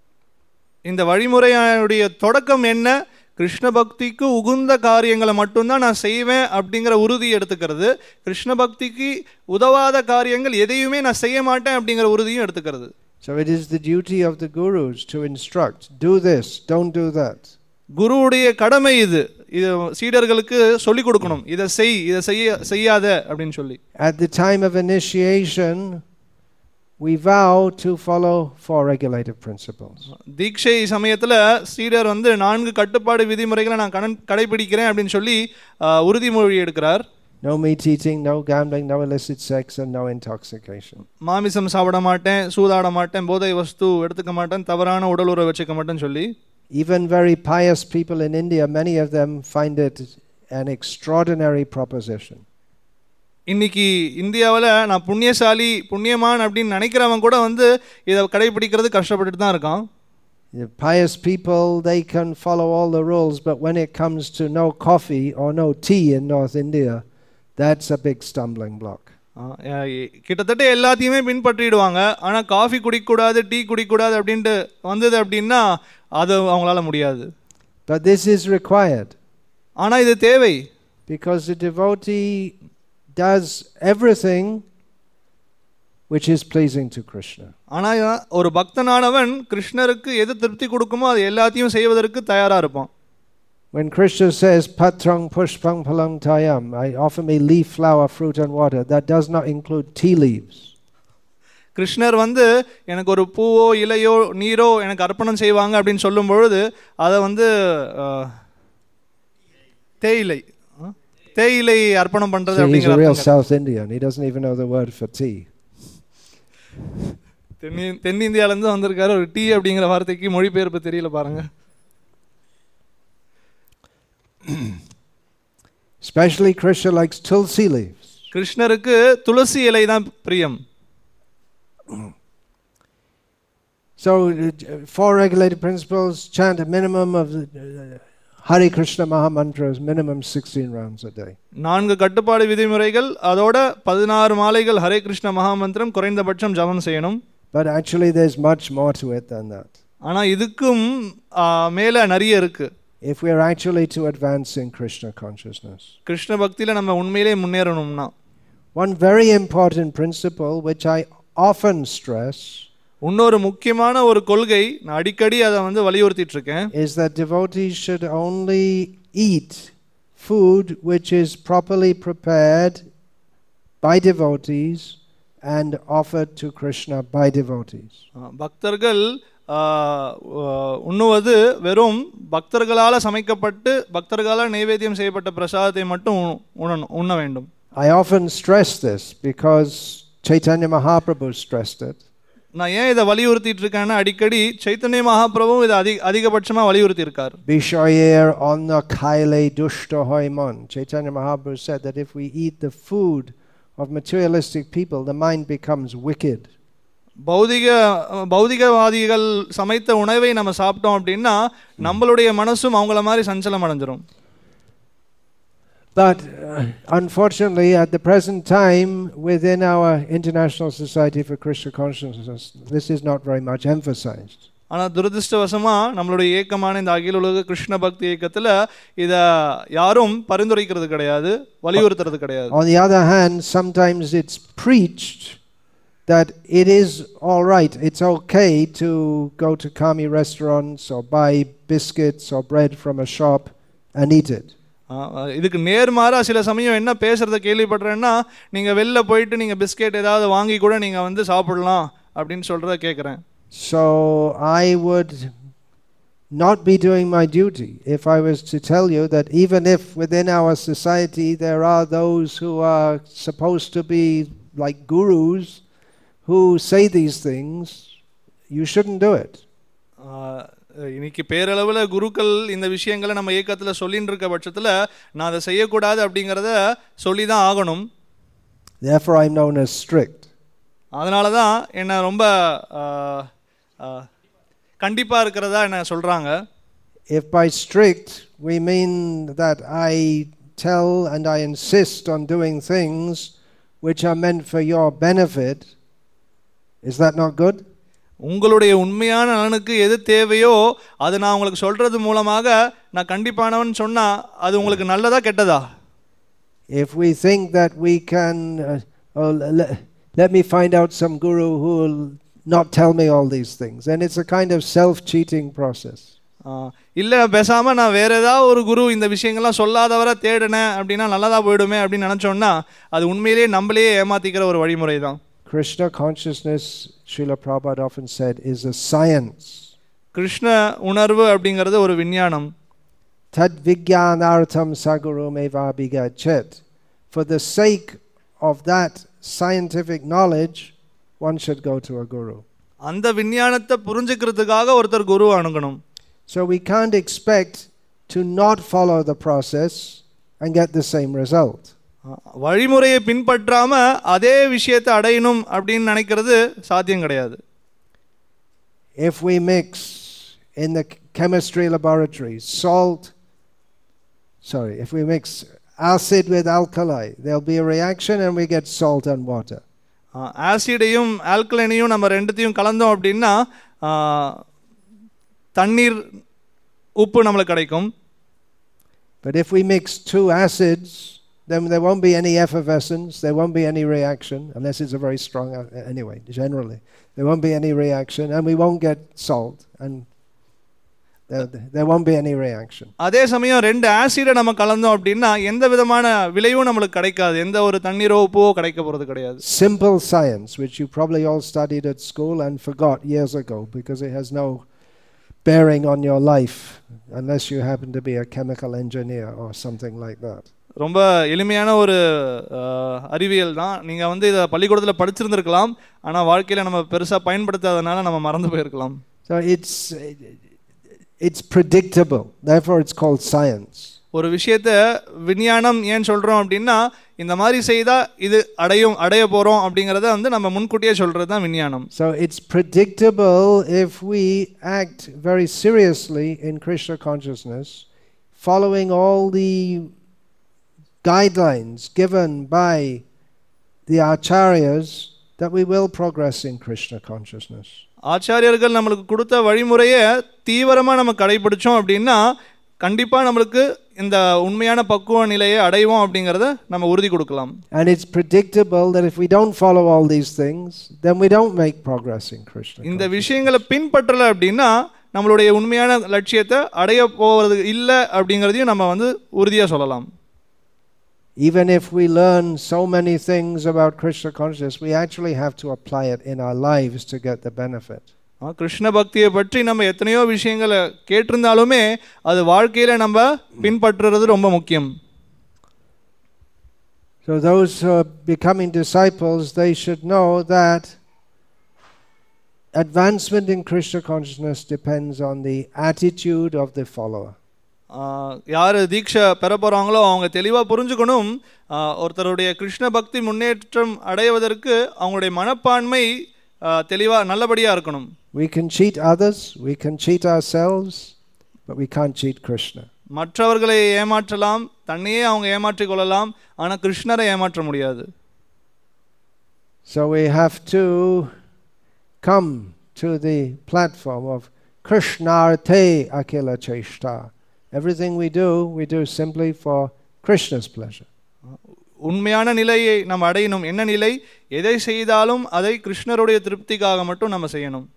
இந்த வழிமுறையுடைய தொடக்கம் என்ன? கிருஷ்ண பக்திக்கு உகுந்த காரியங்களை மட்டும்தான் நான் செய்வேன் அப்படிங்கிற உறுதி எடுத்துக்கிறது. கிருஷ்ண பக்திக்கு உதவாத காரியங்கள் எதையுமே நான் செய்ய மாட்டேன் அப்படிங்கிற உறுதியும் எடுத்துக்கிறது. So it is the duty of the gurus to instruct, do this, don't do that. குருவுடைய கடமை இது. இது சீடர்களுக்கு சொல்லி கொடுக்கணும், இதை செய், இதை செய்ய செய்யாத அப்படின்னு சொல்லி. At the time of initiation, we vow to follow four regulative principles. தீட்சை சமயத்துல சீடர் வந்து நான்கு கட்டுப்பாடு விதிமுறைகளை நான் கடைபிடிக்கிறேன் அப்படின்னு சொல்லி உறுதிமொழி எடுக்கிறார். No meat eating, no gambling, no illicit sex and no intoxication. மாமிசம் சாப்பிட மாட்டேன், சூதாட மாட்டேன், போதை வஸ்து எடுத்துக்க மாட்டேன், தவறான உடல் உறவு வச்சுக்க மாட்டேன்னு சொல்லி. Even very pious people in India, many of them find it an extraordinary proposition. இன்னைக்கு இந்தியாவில் நான் புண்ணியசாலி புண்ணியமான் அப்படின்னு நினைக்கிறவன் கூட வந்து இதை கடைபிடிக்கிறது கஷ்டப்பட்டுட்டு தான் இருக்கான். The pious people, they can follow all the rules, but when it comes to no coffee or no tea in North India, that's a big stumbling block. கிட்டத்தட்ட எல்லாத்தையுமே பின்பற்றிடுவாங்க, ஆனால் காஃபி குடிக்கக்கூடாது, டீ குடிக்கக்கூடாது அப்படின்ட்டு வந்தது அப்படின்னா அது அவங்களால முடியாது. But this is required. ஆனால் இது தேவை. Because the devotee does everything which is pleasing to Krishna. ஆனால் ஒரு பக்தனானவன் கிருஷ்ணருக்கு எது திருப்தி கொடுக்குமோ அது எல்லாத்தையும் செய்வதற்கு தயாரா இருப்பான். When Krishna says patrang pushpang phalang tayam, I offer me leaf, flower, fruit and water, that does not include tea leaves. கிருஷ்ணர் வந்து எனக்கு ஒரு பூவோ இலையோ நீரோ எனக்கு அர்ப்பணம் செய்வாங்க அப்படின்னு சொல்லும் பொழுது அதை வந்து தேயிலை தேயிலை அர்ப்பணம் பண்றது அப்படிங்கிற He's a real South Indian. He doesn't even know the word for tea. தென்னிந்தியால இருந்து வந்திருக்காரு, ஒரு டீ அப்படிங்கிற வார்த்தைக்கு மொழிபெயர்ப்பு தெரியல பாருங்க. Especially Krishna likes tulsi leaves. கிருஷ்ணருக்கு துளசி இலை தான் பிரியம். So uh, four regulated principles, chant a minimum of uh, Hare Krishna Maha Mantras, minimum sixteen rounds a day. நான்கு கட்டுப்பாடு விதிமுறைகள், அதோட பதினாறு மாலைகள் ஹரே கிருஷ்ண மகா மந்திரம் குறைந்தபட்சம் ஜபம் செய்யணும். But actually there's much more to it than that. ஆனா இதுக்கும் மேல நிறைய இருக்கு. If we are actually to advance in Krishna consciousness. Krishna பக்தியில நம்ம உண்மையிலே முன்னேறணும்னா one very important principle which I often stress, இன்னொரு முக்கியமான ஒரு கொள்கை நான் அடிக்கடி அதை வந்து வலியுறுத்திட்டு இருக்கேன், is that devotees should only eat food which is properly prepared by devotees and offered to Krishna by devotees. பக்தர்கள் உண்ணுவது வெறும் பக்தர்களால் சமைக்கப்பட்டு பக்தர்களால் நைவேத்தியம் செய்யப்பட்ட பிரசாதத்தை மட்டும் உண்ண வேண்டும். I often stress this because Chaitanya Mahaprabhu stressed it. நான் ஏன் இதை வலியுறுத்திட்டு இருக்கேன்னா அடிக்கடி சைத்தன்ய மகாபிரபு இதை அதிக அதிகபட்சமா வலியுறுத்தி இருக்கார். Bishoyer onna kaile dushta hoimon. Chaitanya Mahaprabhu said that if we eat the food of materialistic people, the mind becomes wicked. பௌதிக பௌதிகவாதிகள் சமைத்த உணவை நம்ம சாப்பிட்டோம் அப்படின்னா நம்மளுடைய மனசும் அவங்கள மாதிரி சஞ்சலம் அடைஞ்சிரும். But uh, unfortunately, at the present time, within our International Society for Krishna Consciousness, this is not very much emphasized. ஆனால் துரதிருஷ்டவசமா நம்மளுடைய இயக்கமான இந்த அகில உலக கிருஷ்ண பக்தி இயக்கத்தில் இதை யாரும் பரிந்துரைக்கிறது கிடையாது, வலியுறுத்துறது கிடையாது. On the other hand, sometimes it's preached that it is all right, it's okay to go to kami restaurants or buy biscuits or bread from a shop and eat it. இதுக்கு நேர்மாறா சில சமயம் என்ன பேசுறத கேள்விப்படுறேன்னா, நீங்க வெளில போயிட்டு நீங்க பிஸ்கெட் ஏதாவது வாங்கி கூட நீங்க வந்து சாப்பிடலாம் அப்படின்னு சொல்றத கேட்குறேன். So I would not be doing my duty if I was to tell you that even if within our society there are those who are supposed to be like gurus who say these things, you shouldn't do it. இன்னைக்கு பேரளவில் குருக்கள் இந்த விஷயங்களை நம்ம இயக்கத்தில் சொல்லின்னு இருக்க பட்சத்தில் நான் அதை செய்யக்கூடாது அப்படிங்கிறத சொல்லி தான் ஆகணும். Therefore I am known as strict. அதனால தான் என்ன ரொம்ப கண்டிப்பாக இருக்கிறதா என்ன சொல்கிறாங்க. If by strict we mean that I tell and I insist on doing things which are meant for your benefit, is that not good? உங்களுடைய உண்மையான நலனுக்கு எது தேவையோ அது நான் உங்களுக்கு சொல்றது மூலமாக நான் கண்டிப்பானவன் சொன்னா அது உங்களுக்கு நல்லதா கெட்டதா? If we think that we can uh, oh, let, let me find out some guru who will not tell me all these things, then it's a kind of self-cheating process. இல்லை பேசாம நான் வேற ஏதாவது ஒரு குரு இந்த விஷயங்கள்லாம் சொல்லாதவரை தேடினேன் அப்படின்னா நல்லதா போயிடுமே அப்படின்னு நினைச்சோன்னா அது உண்மையிலேயே நம்மளே ஏமாத்திக்கிற ஒரு வழிமுறை தான். Krishna consciousness, Srila Prabhupada often said, is a science. Krishna உணர்வு அப்படிங்கிறது ஒரு விஞ்ஞானம். Tad vijnanartham saguru mevabhigachet. For the sake of that scientific knowledge, one should go to a guru. அந்த விஞ்ஞானத்தை புரிஞ்சுக்கிறதுக்காக ஒருத்தர் குரு அணுகணும். So we can't expect to not follow the process and get the same result. வழிமுறையை பின்பற்றாம அதே விஷயத்தை அடையணும் அப்படின்னு நினைக்கிறது சாத்தியம் கிடையாது. If we mix in the chemistry laboratory salt, sorry, if we mix acid with alkali, there'll be a reaction and we get salt and water. ஆசிடையும் ஆல்கலைனையும் நம்ம ரெண்டுத்தையும் கலந்தோம் அப்படின்னா தண்ணீர் உப்பு நம்மளுக்கு கிடைக்கும். But if we mix two acids, then there won't be any effervescence, there won't be any reaction, unless it's a very strong, anyway, generally. There won't be any reaction, and we won't get salt, and there, there won't be any reaction. அதே சமயம் ரெண்டு ஆசிடை நம்ம கலந்தோம் அப்படின்னா எந்த விதமான விளைவும் நமக்கு கிடைக்காது, எந்த ஒரு தண்ணீரோ உப்போ கிடைக்க போறது கிடையாது. Simple science, which you probably all studied at school and forgot years ago, because it has no bearing on your life, unless you happen to be a chemical engineer or something like that. ரொம்ப எளிமையான ஒரு அறிவியல் தான். நீங்கள் வந்து இதை பள்ளிக்கூடத்தில் படிச்சிருந்துருக்கலாம், ஆனால் வாழ்க்கையில் நம்ம பெருசாக பயன்படுத்தாதனால நம்ம மறந்து போயிருக்கலாம். So it's it's predictable, therefore it's called science. ஒரு விஷயத்தை விஞ்ஞானம் ஏன் சொல்கிறோம் அப்படின்னா இந்த மாதிரி செய்தால் இது அடையும் அடைய போகிறோம் அப்படிங்கிறத வந்து நம்ம முன்கூட்டியே சொல்கிறது தான் விஞ்ஞானம். So it's predictable if we act very seriously in Krishna consciousness, following all the guidelines given by the acharyas, that we will progress in Krishna consciousness. ஆச்சாரியர்கள் நம்மளுக்கு கொடுத்த வழிமுறையை தீவிரமாக நம்ம கடைபிடிச்சோம் அப்படின்னா கண்டிப்பாக நம்மளுக்கு இந்த உண்மையான பக்குவ நிலையை அடைவோம் அப்படிங்கிறத நம்ம உறுதி கொடுக்கலாம். And it's predictable that if we don't follow all these things, then we don't make progress in Krishna. இந்த விஷயங்களை பின்பற்றலை அப்படின்னா நம்மளுடைய உண்மையான லட்சியத்தை அடைய போவது இல்லை அப்படிங்கிறதையும் நம்ம வந்து உறுதியாக சொல்லலாம். Even if we learn so many things about Krishna consciousness, we actually have to apply it in our lives to get the benefit. Krishna பக்தியை பற்றி நம்ம எத்தனையோ விஷயங்களை கேட்டிருந்தாலுமே அது வாழ்க்கையில நம்ம பின்பற்றுறது ரொம்ப முக்கியம். So those who are becoming disciples, they should know that advancement in Krishna consciousness depends on the attitude of the follower. யார் தீட்சை பெற போகிறாங்களோ அவங்க தெளிவாக புரிஞ்சுக்கணும், ஒருத்தருடைய கிருஷ்ண பக்தி முன்னேற்றம் அடைவதற்கு அவங்களுடைய மனப்பான்மை தெளிவாக நல்லபடியாக இருக்கணும். We can cheat others, we can cheat ourselves, but we can't cheat Krishna. மற்றவர்களை ஏமாற்றலாம், தன்னையே அவங்க ஏமாற்றிக் கொள்ளலாம், ஆனால் கிருஷ்ணரை ஏமாற்ற முடியாது. So we have to come to the platform of Krishnarte Akila Cheshta. Everything we do, we do simply for Krishna's pleasure. உண்மையான நிலையை நாம் அடையணும். என்ன நிலை? எதை செய்தாலும் அதை கிருஷ்ணருடைய திருப்திக்காக மட்டும் நம்ம செய்யணும்.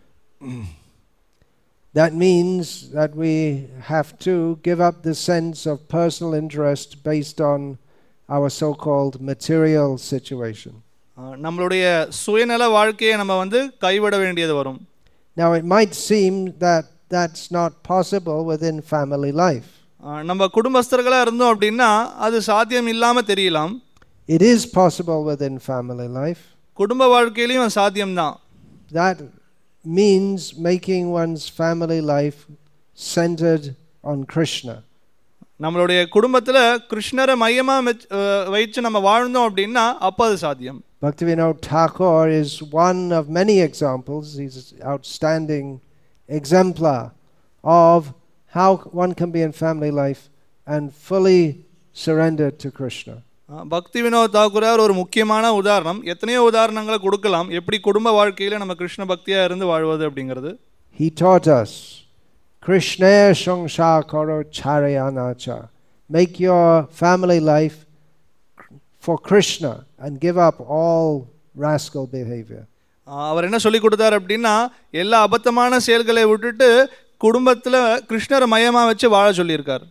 That means that we have to give up the sense of personal interest based on our so-called material situation. நம்மளுடைய சுயநல வாழ்க்கையை நம்ம வந்து கைவிட வேண்டியது வரும். Now it might seem that that's not possible within family life. நம்ம குடும்பஸ்தர்களா இருந்தோம் அப்படினா அது சாத்தியம் இல்லாம தெரியலாம். It is possible within family life. குடும்ப வாழ்க்கையிலும் சாத்தியம் தான். That means making one's family life centered on Krishna. நம்மளுடைய குடும்பத்துல கிருஷ்ணரை மையமா வைச்சு நம்ம வாழ்ந்தோம் அப்படினா அப்ப அது சாத்தியம். Bhaktivinoda Thakur is one of many examples. He's an outstanding exemplar of how one can be in family life and fully surrendered to Krishna. Bhaktivinod Thakur ஒரு முக்கியமான உதாரணம். எத்தனையோ உதாரணங்களை கொடுக்கலாம் எப்படி குடும்ப வாழ்க்கையில நம்ம கிருஷ்ண பக்தியா இருந்து வாழ்வது அப்படிங்கிறது. He taught us Krishna sangsar karo charayanacha. Make your family life for Krishna and give up all rascal behavior. அவர் என்ன சொல்லி கொடுத்தார் அப்படின்னா எல்லா அபத்தமான செயல்களை விட்டுட்டு குடும்பத்துல கிருஷ்ணரை மையமா வச்சு வாழ சொல்லியிருக்கார்.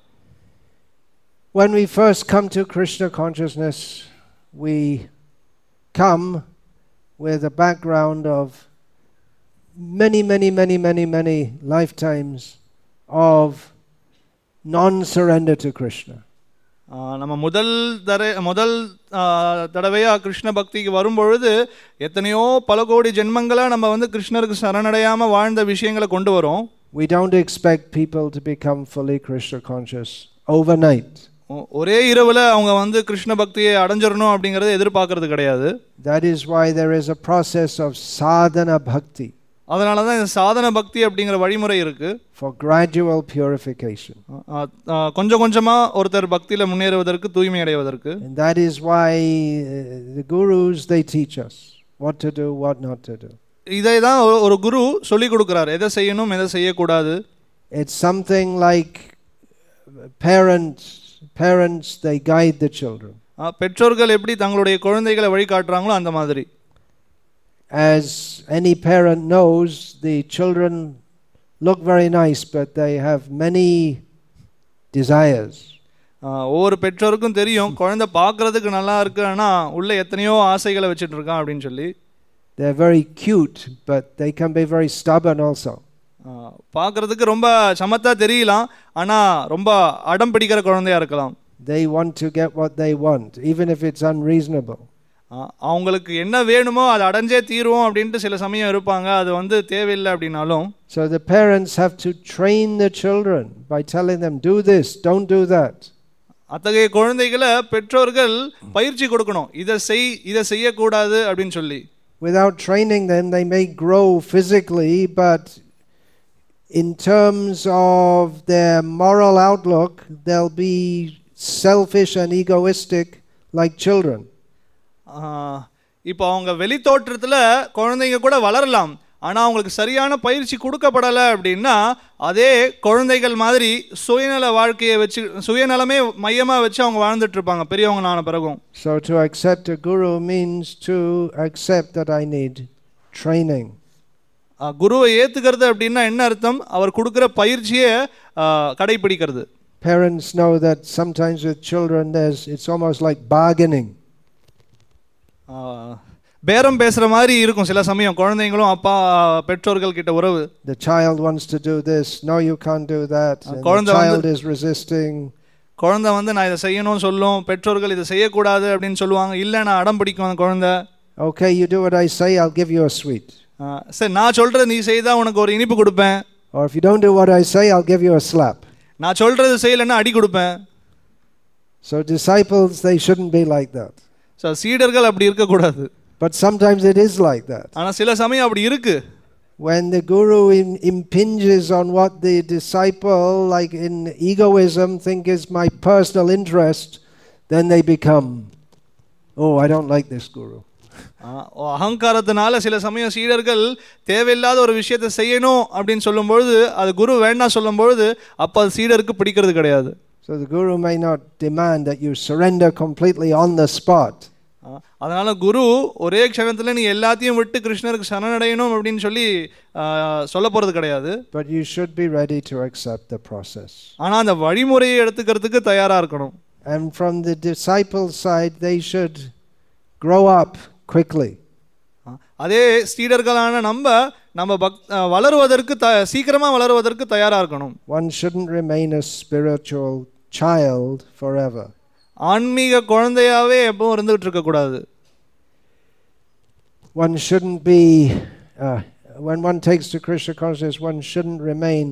When we first come to Krishna consciousness, we come with a background of many, many, many, many, many lifetimes of non-surrender to Krishna. நம்ம முதல் தர முதல் தடவையா கிருஷ்ண பக்திக்கு வரும்பொழுது எத்தனையோ பல கோடி ஜென்மங்களா நம்ம வந்து கிருஷ்ணருக்கு சரணடையாம வாழ்ந்த விஷயங்களை கொண்டு வரோம். We don't expect people to become fully Krishna conscious overnight. ஒரே இரவுல அவங்க வந்து கிருஷ்ண பக்தியை அடைஞ்சிரணும் அப்படிங்கறத எதிர்பார்க்கிறது கிடையாது. That is why there is a process of sadhana bhakti. அதனால தான் இந்த சாதன பக்தி அப்படிங்கிற வழிமுறை இருக்கு. For gradual purification. கொஞ்சம் கொஞ்சமா ஒருத்தர் பக்தியில முன்னேறுவதற்கு தூய்மை அடைவதற்கு. And that is why the gurus they teach us what to do, what not to do. இதை தான் ஒரு குரு சொல்லி கொடுக்கிறார், எதை செய்யணும் எதை செய்யக்கூடாது. It's something like parents parents they guide the children. பெற்றோர்கள் எப்படி தங்களுடைய குழந்தைகளை வழிகாட்டுறாங்களோ அந்த மாதிரி. As any parent knows, the children look very nice but they have many desires. ஒவ்வொரு பெற்றோருக்கும் தெரியும் குழந்தை பார்க்கிறதுக்கு நல்லா இருக்கு ஆனா உள்ள எத்தனையோ ஆசைகளை வச்சிட்டு இருக்கான் அப்படினு சொல்லி. They are very cute but they can be very stubborn also. பார்க்கிறதுக்கு ரொம்ப சமத்தா தெரியலாம் ஆனா ரொம்ப அடம் பிடிக்கிற குழந்தையா இருக்கலாம். They want to get what they want even if it's unreasonable. அவங்களுக்கு என்ன வேணுமோ அதை அடைஞ்சே தீருவோம் அப்படினு சில சமயம் இருப்பாங்க, அது வந்து தேவையில்லை அப்படினாலும். So the parents have to train the children by telling them do this, don't do that. அத்தகைய குழந்தைகளை பெற்றோர்கள் பயிற்சி கொடுக்கணும், இதை செய் இதை செய்ய கூடாது அப்படினு சொல்லி. Without training them they may grow physically but in terms of their moral outlook they'll be selfish and egoistic like children. இப்போ அவங்க வெளி தோற்றத்துல குழந்தைங்க கூட வளரலாம், ஆனா அவங்களுக்கு சரியான பயிற்சி கொடுக்கப்படலை அப்படின்னா அதே குழந்தைகள் மாதிரி சுயநல வாழ்க்கையை வச்சு சுயநலமே மையமா வச்சு அவங்க வாழ்ந்துட்டு இருப்பாங்க பெரியவங்க ஆன பிறகும். So to accept a guru means to accept that I need training. குருவை ஏத்துக்கிறது அப்படின்னா என்ன அர்த்தம்? அவர் கொடுக்கிற பயிற்சியை கடைபிடிக்கிறது. Parents know that sometimes with children there's it's almost like bargaining. பேரம் பேசுற மாதிரி இருக்கும் சில சமயம் குழந்தைகளும் அப்பா பெற்றோர்கள் கிட்ட உறவு. The child wants to do this, no you can't do that, and the child is resisting. குழந்தை வந்து நான் இதை செய்யணும்னு சொல்லும், பெற்றோர்கள் இதை செய்யக்கூடாது அப்படின்னு சொல்லுவாங்க, இல்லை நான் அடம் பிடிக்கும் அந்த குழந்தை. Okay, you do what I say, I'll give you a sweet. சரி நான் சொல்றது நீ செய்தா உனக்கு ஒரு இனிப்பு கொடுப்பேன். Or if you don't do what I say, I'll give you a slap. நான் சொல்றது செய்யலன்னா அடி கொடுப்பேன். So disciples, they shouldn't be like that. So சீடர்கள் அப்படி இருக்க கூடாது. But sometimes it is like that. ஆனா சில சமயம் அப்படி இருக்கு. When the guru im- impinges on what the disciple, like in egoism, think is my personal interest, then they become, oh, I don't like this guru. அகங்காரத்தினால சில சமயம் சீடர்கள் தேவையில்லாத ஒரு விஷயத்தை செய்யணும் அப்படின்னு சொல்லும்பொழுது அது குரு வேண்டாம் சொல்லும்பொழுது அப்போ அது சீடருக்கு பிடிக்கிறது கிடையாது. So the guru may not demand that you surrender completely on the spot. அதனால குரு ஒரே க்ஷணத்துல நீ எல்லாத்தையும் விட்டு கிருஷ்ணருக்கு சரணடையணும் அப்படின்னு சொல்லி சொல்ல போறது கிடையாது. But you should be ready to accept the process. ஆனா அந்த வழிமுறையை எடுத்துக்கிறதுக்கு தயாரா இருக்கணும். And from the disciples' side, they should grow up quickly. அதே ஸ்டீடர்களான நம்ம நம்ம வளருவதற்கு சீக்கிரமா வளருவதற்கு தயாரா இருக்கணும். One shouldn't remain a spiritual child forever. ஆன்மீக குழந்தையாவே எப்பவும் இருந்துட்டு இருக்க கூடாது. One shouldn't be uh, when one takes to Krishna consciousness, one shouldn't remain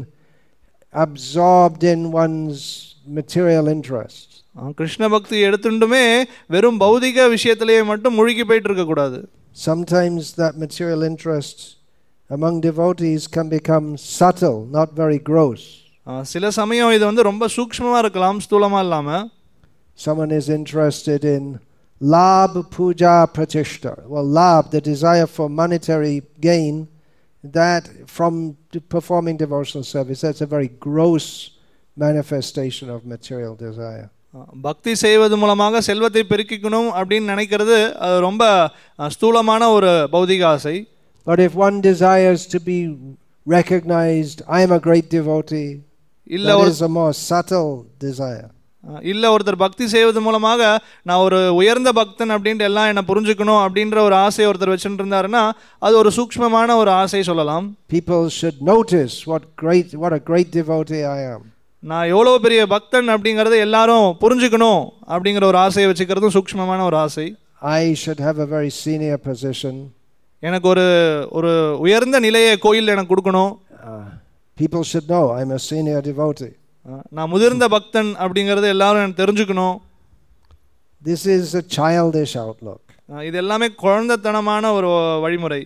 absorbed in one's material interests. Krishna பக்தி எடுத்துட்டுமே வெறும் பௌதிக விஷயத்திலேயே மட்டும் முழுகி போயிட்டு இருக்க கூடாது. Sometimes that material interest among devotees can become subtle, not very gross. சில சமயம் இது வந்து ரொம்ப சூக்ஷ்மமா இருக்கலாம், ஸ்தூலமா இல்லாம. Someone is interested in labh, puja, pratishta. Well, labh, the desire for monetary gain, that from performing devotional service, that's a very gross manifestation of material desire. பக்தி செய்வது மூலமாக செல்வத்தை பெருக்கிக்கணும் அப்படின்னு நினைக்கிறது அது ரொம்ப ஸ்தூலமான ஒரு பௌதிக ஆசை. But if one desires to be recognized, I am a great devotee, that is a more subtle desire. இல்ல ஒருத்தர் பக்தி செய்வது மூலமாக நான் ஒரு உயர்ந்த பக்தன் அப்படின்ட்டு எல்லாம் என்ன புரிஞ்சுக்கணும் அப்படின்ற ஒரு ஆசை ஒருத்தர் வச்சுட்டு இருந்தாருன்னா அது ஒரு சூக்ஷ்மமான ஒரு ஆசை சொல்லலாம். People should notice what great what a great devotee I am. நான் எவ்வளோ பெரிய பக்தன் அப்படிங்கறத எல்லாரும் புரிஞ்சுக்கணும் அப்படிங்கிற ஒரு ஆசையை வச்சுக்கிறதும் சூக்ஷ்மமான ஒரு ஆசை. I should have a very senior position. எனக்கு ஒரு ஒரு உயர்ந்த நிலையை கோயில்ல எனக்கு கொடுக்கணும். People should know I'm a senior devotee. நான் முதிர்ந்த பக்தன் அப்படிங்கறது எல்லாரும் எனக்கு தெரிஞ்சுக்கணும். This is a childish outlook. இது எல்லாமே குழந்தைத்தனமான ஒரு வழிமுறை.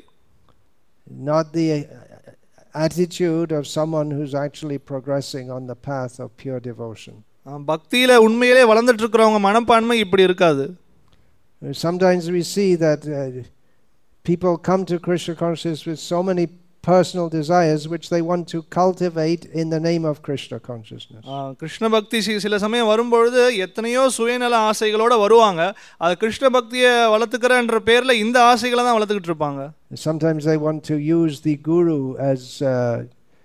Not the attitude of someone who's actually progressing on the path of pure devotion. பக்தியில உண்மையிலே வளர்ந்துட்டு இருக்கறவங்க மனப்பான்மை இப்படி இருக்காது. Sometimes we see that uh, people come to Krishna consciousness with so many personal desires which they want to cultivate in the name of Krishna consciousness. Krishna பக்தி சில சமயம் வரும்போது எத்தனையோ சுயநல ஆசைகளோட வருவாங்க. அது கிருஷ்ண பக்தியை வளர்த்துக்கறன்ற பேர்ல இந்த ஆசைகளை தான் வளர்த்துக்கிட்டு இருப்பாங்க. Sometimes they want to use the guru as uh,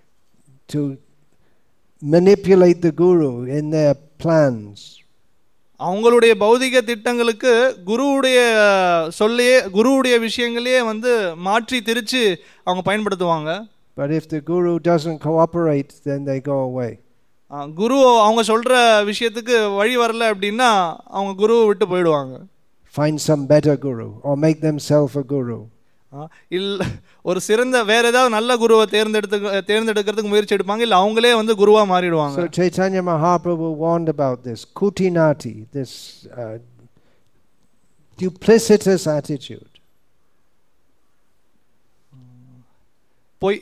to manipulate the guru in their plans. அவங்களுடைய பௌதிக திட்டங்களுக்கு குருவுடைய சொல்லையே குருவுடைய விஷயங்களையே வந்து மாற்றி திரிச்சு அவங்க பயன்படுத்துவாங்க. But if the guru doesn't cooperate, then they go away. குரு அவங்க சொல்ற விஷயத்துக்கு வழி வரல அப்படின்னா அவங்க குருவை விட்டு போயிடுவாங்க. Find some better guru or make themselves a guru. இல்ல ஒரு சிறந்த வேற ஏதாவது நல்ல குருவை தேர்ந்தெடுத்து தேர்ந்தெடுக்கிறதுக்கு முயற்சி எடுப்பாங்க, இல்ல அவங்களே வந்து குருவா மாறிடுவாங்க. So Chaitanya Mahaprabhu warned about this kutinati, this uh, duplicitous attitude. பொய்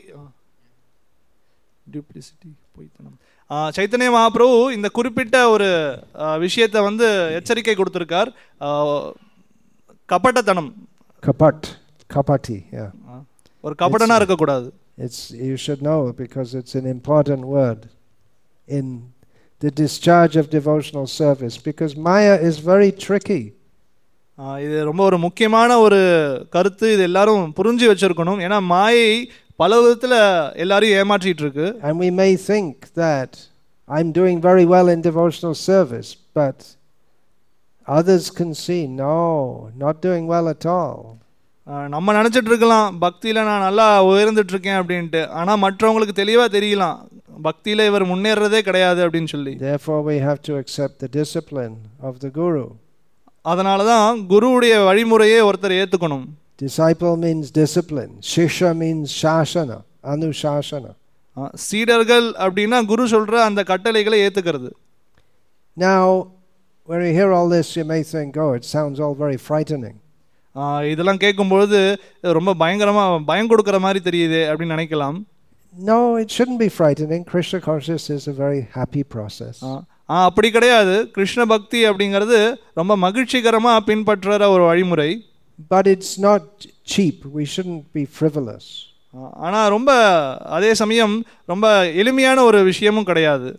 duplicity பொய்த்தனம். சைத்தன்ய மகாபிரபு இந்த குறிப்பிட்ட ஒரு விஷயத்தை வந்து எச்சரிக்கை கொடுத்திருக்கார். கபடத்தனம், kapat, kapati, yeah. ஒரு கபடனா இருக்க கூடாது. It's, you should know because it's an important word in the discharge of devotional service because Maya is very tricky. இது ரொம்ப ஒரு முக்கியமான ஒரு கருத்து, இது எல்லாரும் புரிஞ்சு வச்சிருக்கணும். ஏன்னா மாயை பல விதத்துல எல்லாரையும் ஏமாற்றிட்டு இருக்கு. And we may think that I'm doing very well in devotional service, but others can see, no, not doing well at all. நம்ம நினைச்சிட்டு இருக்கலாம் பக்தியில நான் நல்லா உயர்ந்துட்டு இருக்கேன் அப்படின்ட்டு, ஆனா மற்றவங்களுக்கு தெளிவா தெரியலாம் பக்தியில இவர் முன்னேறதே கிடையாது அப்படின்னு சொல்லி. Therefore we have to accept the discipline of the guru. அதனால தான் குருவுடைய வழிமுறையை ஒருத்தர் ஏத்துக்கணும். Disciple means discipline. Shishya means shasana, anushasana. சீடர்கள் அப்படின்னா குரு சொல்ற அந்த கட்டளைகளை ஏத்துக்கிறது. Now, when you hear all this, you may think, oh, it sounds all very frightening. இதெல்லாம் கேட்கும்போது ரொம்ப பயங்கரமா பயம் கொடுக்கிற மாதிரி தெரியுது அப்படின்னு நினைக்கலாம். No, it shouldn't be frightening. Krishna consciousness is a very happy process. அப்படி கிடையாது. கிருஷ்ண பக்தி அப்படிங்கிறது ரொம்ப மகிழ்ச்சிகரமா பின்பற்றுற ஒரு வழிமுறை. But it's not cheap. We shouldn't be frivolous. ஆனா ரொம்ப அதே சமயம் ரொம்ப எளிமையான ஒரு விஷயமும் கிடையாது.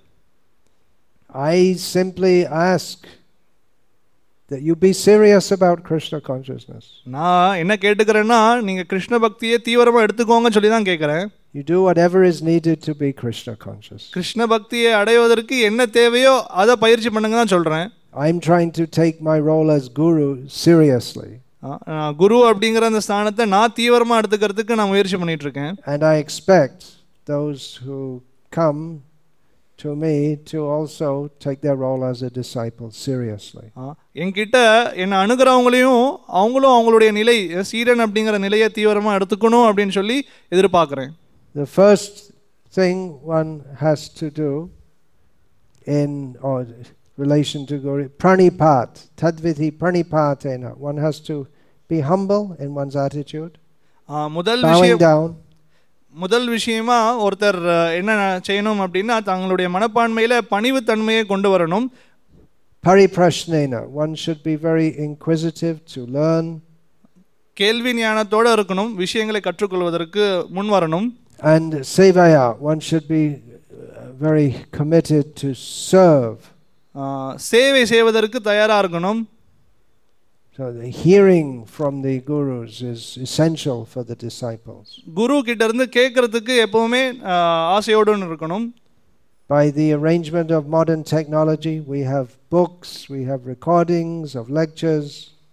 I simply ask that you be serious about Krishna consciousness. நான் என்ன கேட்டுக்கறேன்னா நீங்க கிருஷ்ண பக்தியை தீவிரமா எடுத்துக்கோங்க சொல்லி தான் கேக்குறேன். You do whatever is needed to be Krishna conscious. Krishna பக்தியை அடைவதற்கு என்ன தேவையோ அதை பயிற்சி பண்ணுங்க தான் சொல்றேன். I'm trying to take my role as guru seriously. குரு அப்படிங்கிற அந்த ஸ்தானத்தை நான் தீவிரமா எடுத்துக்கிறதுக்கு நான் முயற்சி பண்ணிட்டு இருக்கேன். And I expect those who come to me to also take their role as a disciple seriously. என்கிட்ட என்ன அணுகுறவங்களையும் அவங்களும் அவங்களுடைய நிலை சீடன் அப்படிங்கிற நிலையை தீவிரமா எடுத்துக்கணும் அப்படின்னு சொல்லி எதிர்பார்க்கிறேன். The first thing one has to do in or relation to Guru pranipat tadviti pranipatena, one has to be humble in one's attitude, முதல் bowing down. முதல் விஷயமா ஒருத்தர் என்ன செய்யணும் அப்படின்னா தங்களுடைய மனப்பான்மையில பணிவு தன்மையை கொண்டு வரணும். Pariprashnena, one should be very inquisitive to learn. கேள்வி ஞானத்தோட இருக்கணும், விஷயங்களை கற்றுக்கொள்வதற்கு முன் வரணும். And sevaya, one should be very committed to serve. சேவை செய்வதற்கு தயாரா இருக்கணும். So the hearing from the gurus is essential for the disciples. குரு கிட்ட இருந்து கேட்கிறதுக்கு எப்பவுமே ஆசையோடு இருக்கணும். By the arrangement of modern technology, we have books, we have recordings of lectures.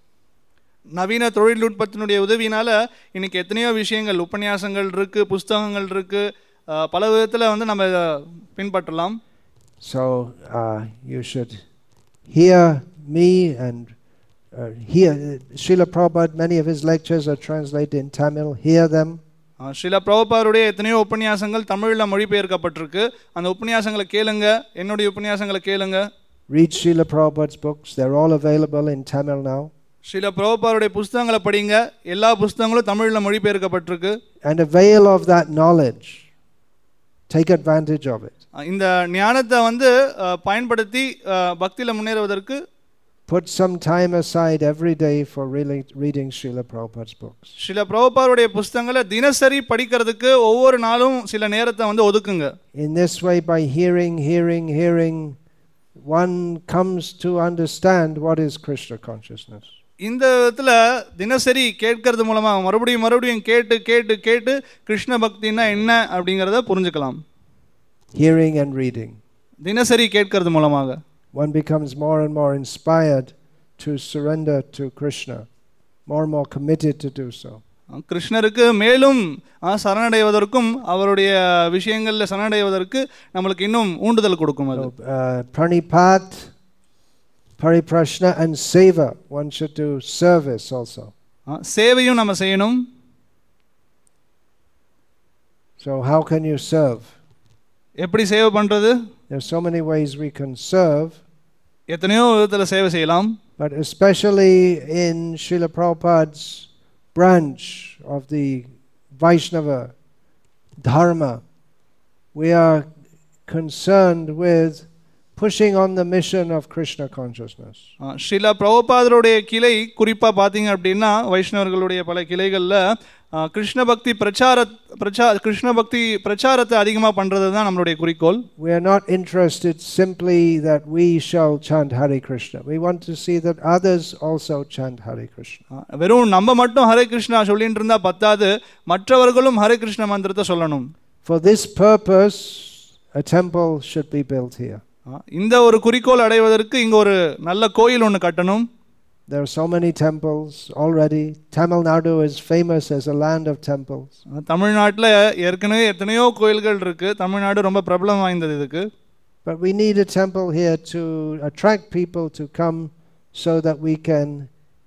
நவீன தொழில்நுட்பத்தினுடைய உதவியினால இன்னைக்கு எத்தனையோ விஷயங்கள் உபன்யாசங்கள் இருக்கு, புத்தகங்கள் இருக்கு, பல விதத்துல வந்து நம்ம பின்பற்றலாம். So uh, you should hear me and uh, hear Srila Prabhupada. Many of his lectures are translated in Tamil. Hear them. Srila பிரபுபாதுடைய எத்தனையோ உபன்யாசங்கள் தமிழ்ல மொழிபெயர்க்கப்பட்டிருக்கு. அந்த உபன்யாசங்களை கேளுங்க, என்னுடைய உபன்யாசங்களை கேளுங்க. Read Srila Prabhupada's books. They're all available in Tamil now. Srila பிரபுபாதுடைய புத்தகங்களை படிங்க. எல்லா புத்தகங்களும் தமிழ்ல மொழிபெயர்க்கப்பட்டிருக்கு. And avail of that knowledge. Take advantage of it. இந்த ஞானத்தை வந்து பயன்படுத்தி பக்தியில முன்னேறுவதற்கு put some time aside every day for really reading Srila Prabhupada's books. Srila பிரபுபாதுடைய புத்தகங்களை தினசரி படிக்கிறதுக்கு ஒவ்வொரு நாளும் சில நேரத்தை வந்து ஒதுக்குங்க. In this way, by hearing, hearing, hearing, one comes to understand what is Krishna consciousness. இந்த விதத்துல தினசரி கேட்கறது மூலமா மறுபடியும் மறுபடியும் கேட்டு கேட்டு கேட்டு கிருஷ்ண பக்தினா என்ன அப்படிங்கறத புரிஞ்சுக்கலாம். Hearing and reading. தினசரி கேட்கறது மூலமாக one becomes more and more inspired to surrender to Krishna, more and more committed to do so. கிருஷ்ணருக்கு மேலும் சரணடைவதற்கும் அவருடைய விஷயங்கள்ல சரணடைவதற்கு நமக்கு இன்னும் ஊண்டுதல் கொடுக்கும். அது pranipat, pariprashna and seva, one should do service also. சேவையும் நம்ம செய்யணும். So how can you serve? எப்படி சேவை பண்றது? There are so many ways we can serve. எத்தனையோ விதத்துல சேவை செய்யலாம். But especially in Srila Prabhupada's branch of the Vaishnava Dharma, we are concerned with pushing on the mission of Krishna consciousness. Srila பிரபுபாதருடைய கிளை குறிப்பா பாத்தீங்க அப்படின்னா வைஷ்ணவர்களுடைய பல கிளைகள்ல கிருஷ்ண பக்தி பிரச்சார பிரச்சார கிருஷ்ண பக்தி பிரச்சாரத்தை அதிகமா பண்றது தான் நம்மளுடைய குறிக்கோள். We are not interested simply that we shall chant Hare Krishna. We want to see that others also chant Hare Krishna. வெறும் நம்ம மட்டும் ஹரே கிருஷ்ணா சொல்லிட்டு இருந்தா பத்தாது, மற்றவர்களும் ஹரே கிருஷ்ண மந்திரத்தை சொல்லணும். For this purpose, a temple should be built here. இந்த ஒரு குறிக்கோள் அடைவதற்கு இங்க ஒரு நல்ல கோயில் ஒன்று கட்டணும். There are so many temples already. Tamil Nadu is famous as a land of temples. தமிழ்நாட்டுல ஏற்கனவே எத்தனையோ கோயில்கள் இருக்கு. தமிழ்நாடு ரொம்ப பிரபலம் வாய்ந்தது இதுக்கு. But we need a temple here to attract people to come so that we can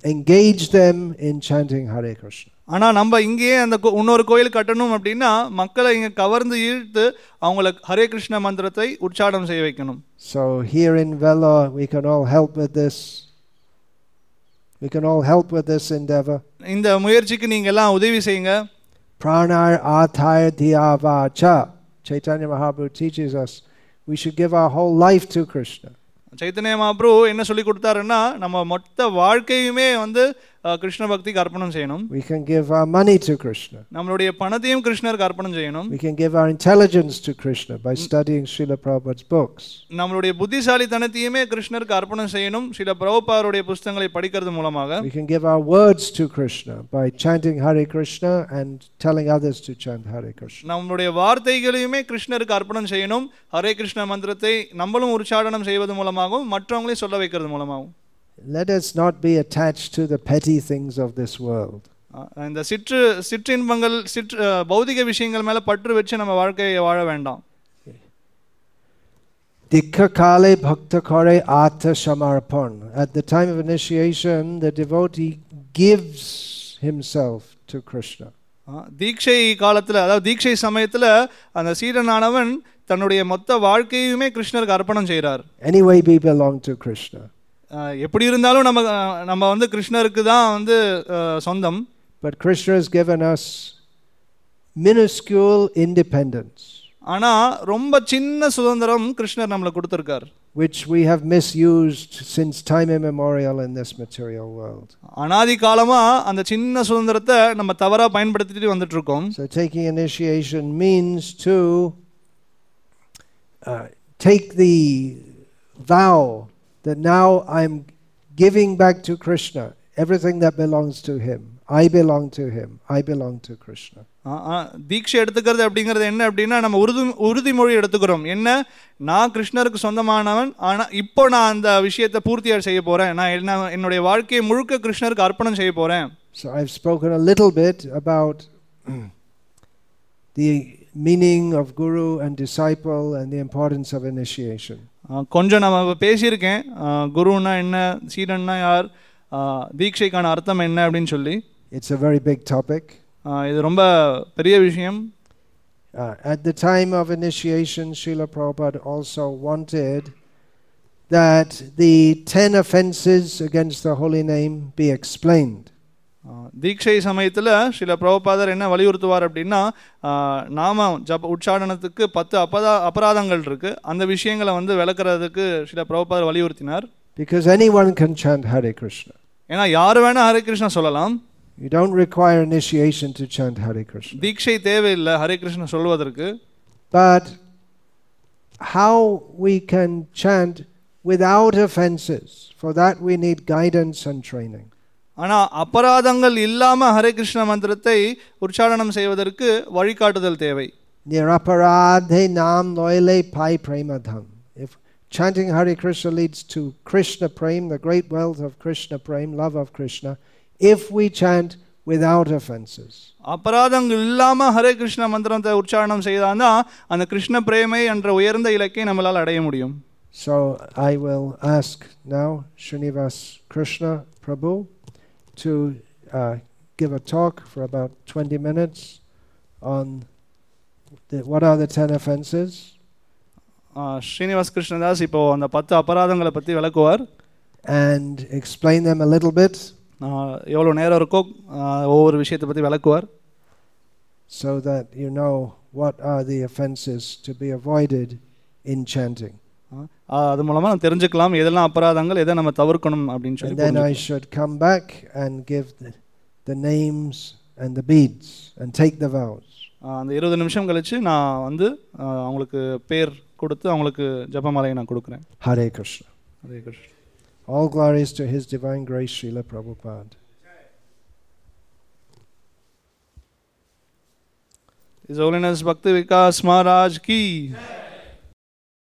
engage them in chanting Hare Krishna. ஆனா நம்ம இங்கேயே அந்த கோ- இன்னொரு கோயில் கட்டணும் அப்படின்னா மக்களை இங்க கவர்ந்து ஈர்த்து அவங்கள ஹரே கிருஷ்ண மந்திரத்தை உச்சாரணம் செய்ய வைக்கணும். So here in Vellore, we can all help with this. We can all help with this endeavor. இந்த முயற்சிக்கு நீங்க எல்லாம் உதவி செய்யுங்க. Pranar athar dhyavacha. Chaitanya Mahaprabhu teaches us we should give our whole life to Krishna. Chaitanya Mahaprabhu என்ன சொல்லி கொடுத்தாருன்னா நம்ம மொத்த வாழ்க்கையுமே வந்து அஹ், கிருஷ்ண பக்திக்கு அர்ப்பணம் செய்யணும். We can give our money to Krishna. நம்மளுடைய பணத்தையும் கிருஷ்ணருக்கு அர்ப்பணம் செய்யணும். We can give our intelligence to Krishna by studying Srila Prabhupada's books. நம்மளுடைய புத்திசாலித்தனத்தையுமே கிருஷ்ணருக்கு அர்ப்பணம் செய்யணும் சில பிரபுபாதருடைய புத்தகங்களை படிக்கிறது மூலமாக. We can give our words to Krishna by chanting Hare Krishna and telling others to chant Hare Krishna. நம்மளுடைய வார்த்தைகளையுமே கிருஷ்ணருக்கு அர்ப்பணம் செய்யணும். ஹரே கிருஷ்ண மந்திரத்தை நம்மளும் உச்சாரணம் செய்வது மூலமாகவும் மற்றவங்களையும் சொல்ல வைக்கிறது மூலமாகவும். Let us not be attached to the petty things of this world. அஹ், இந்த சிற்று சிற்றின்பங்கள் சிற்று அஹ், பௌதிக விஷயங்கள் மேல பற்று வச்சு நம்ம வாழ்க்கையை வாழ வேண்டாம். Dikha kale bhakta kare atha samarpan. At the time of initiation, the devotee gives himself to Krishna. அஹ், தீட்சை காலத்துல அதாவது தீட்சை சமயத்துல அந்த சீடனானவன் தன்னுடைய மொத்த வாழ்க்கையுமே கிருஷ்ணருக்கு அர்ப்பணம் செய்கிறார். Anyway, we belong to Krishna. அஹ், எப்படி இருந்தாலும் நம்ம அஹ், நம்ம வந்து கிருஷ்ணருக்கு தான் வந்து அஹ், சொந்தம். But Krishna has given us minuscule independence, ஆனா ரொம்ப சின்ன சுதந்திரம் கிருஷ்ணர் நம்மளுக்கு கொடுத்திருக்கார். which we have misused since time immemorial in this material world. அனாதி காலமா அந்த சின்ன சுதந்திரத்தை நம்ம தவறா பயன்படுத்திட்டு வந்துட்டு இருக்கோம். So taking initiation means to uh, take the vow that now I'm giving back to Krishna everything that belongs to him. I belong to him. I belong to Krishna. ஆ, ஆ, தீட்சை எடுத்துக்கிறது அப்படிங்கிறது என்ன அப்படின்னா நம்ம உறுதி உறுதிமொழி எடுத்துக்கிறோம். என்ன, நான் கிருஷ்ணருக்கு சொந்தமானவன், ஆனா இப்போ நான் அந்த விஷயத்தை பூர்த்தியா செய்ய போறேன். நான் என்ன என்னுடைய வாழ்க்கையை முழுக்க கிருஷ்ணருக்கு அர்ப்பணம் செய்ய போறேன். So I've spoken a little bit about the meaning of guru and disciple and the importance of initiation. ஆ, கொஞ்சம் நம்ம பேசியிருக்கேன். ஆ, குருன்னா என்ன, சீடன்னா யார், ஆ, தீட்சைக்கான அர்த்தம் என்ன அப்படின்னு சொல்லி. It's a very big topic. ஆ, இது ரொம்ப பெரிய விஷயம். Uh, at the time of initiation, Srila Prabhupada also wanted that the ten offenses against the holy name be explained. ஆ, தீட்சை சமயத்தில் சில பிரபுபாதர் என்ன வலியுறுத்துவார் அப்படின்னா, ஆ, நாம ஜப உச்சாரணத்துக்கு பத்து அப்பதா அபராதங்கள் இருக்கு, அந்த விஷயங்களை வந்து விளக்குறதுக்கு சில பிரபுபாதர் வலியுறுத்தினார். Because anyone can chant Hare Krishna. ஏன்னா யார் வேணா ஹரே கிருஷ்ணா சொல்லலாம். You don't require initiation to chant Hare Krishna. தீட்சை தேவையில்லை ஹரே கிருஷ்ணா சொல்வதற்கு. But how we can chant without offenses, for that we need guidance and training. ஆனா அபராதங்கள் இல்லாம ஹரே கிருஷ்ண மந்திரத்தை உச்சாரணம் செய்வதற்கு வழிகாட்டுதல் தேவை. Niraparadhe nam loile pai premadham. If chanting Hare Krishna leads to Krishna prem, the great wealth of Krishna prem, love of Krishna, if we chant without offenses. அபராதங்கள் இல்லாம ஹரே கிருஷ்ண மந்திரத்தை உச்சாரணம் செய்தான்னா அந்த கிருஷ்ண பிரேமை என்ற உயர்ந்த இலக்கை நம்மளால் அடைய முடியும். So I will ask now Srinivas Krishna Prabhu to uh, give a talk for about twenty minutes on the, what are the ten offenses. ஆ, ஸ்ரீனிவாஸ் கிருஷ்ணதாஸ் இப்போ அந்த பத்து அபராதங்களை பற்றி விளக்குவார். And explain them a little bit. ஆ, எவ்வளோ நேரம் இருக்கோ ஆ, ஒவ்வொரு விஷயத்தை பற்றி விளக்குவார். So that you know what are the offenses to be avoided in chanting. ஆ, அது மூலமாக நம்ம தெரிஞ்சுக்கலாம் எதெல்லாம் அபராதங்கள், எதை நம்ம தவிர்க்கணும் அப்படின்னு சொல்லி. And then I should come back and give the, the names and the beads and take the vows. ஆ, அந்த இருபது நிமிஷம் கழிச்சு நான் வந்து ஆ, அவங்களுக்கு பேர் கொடுத்து அவங்களுக்கு ஜபமாலையை நான் கொடுக்குறேன். Hare Krishna. Hare Krishna. All glories to His Divine Grace, Srila Prabhupada. His Holiness Bhakti Vikas Maharaj ki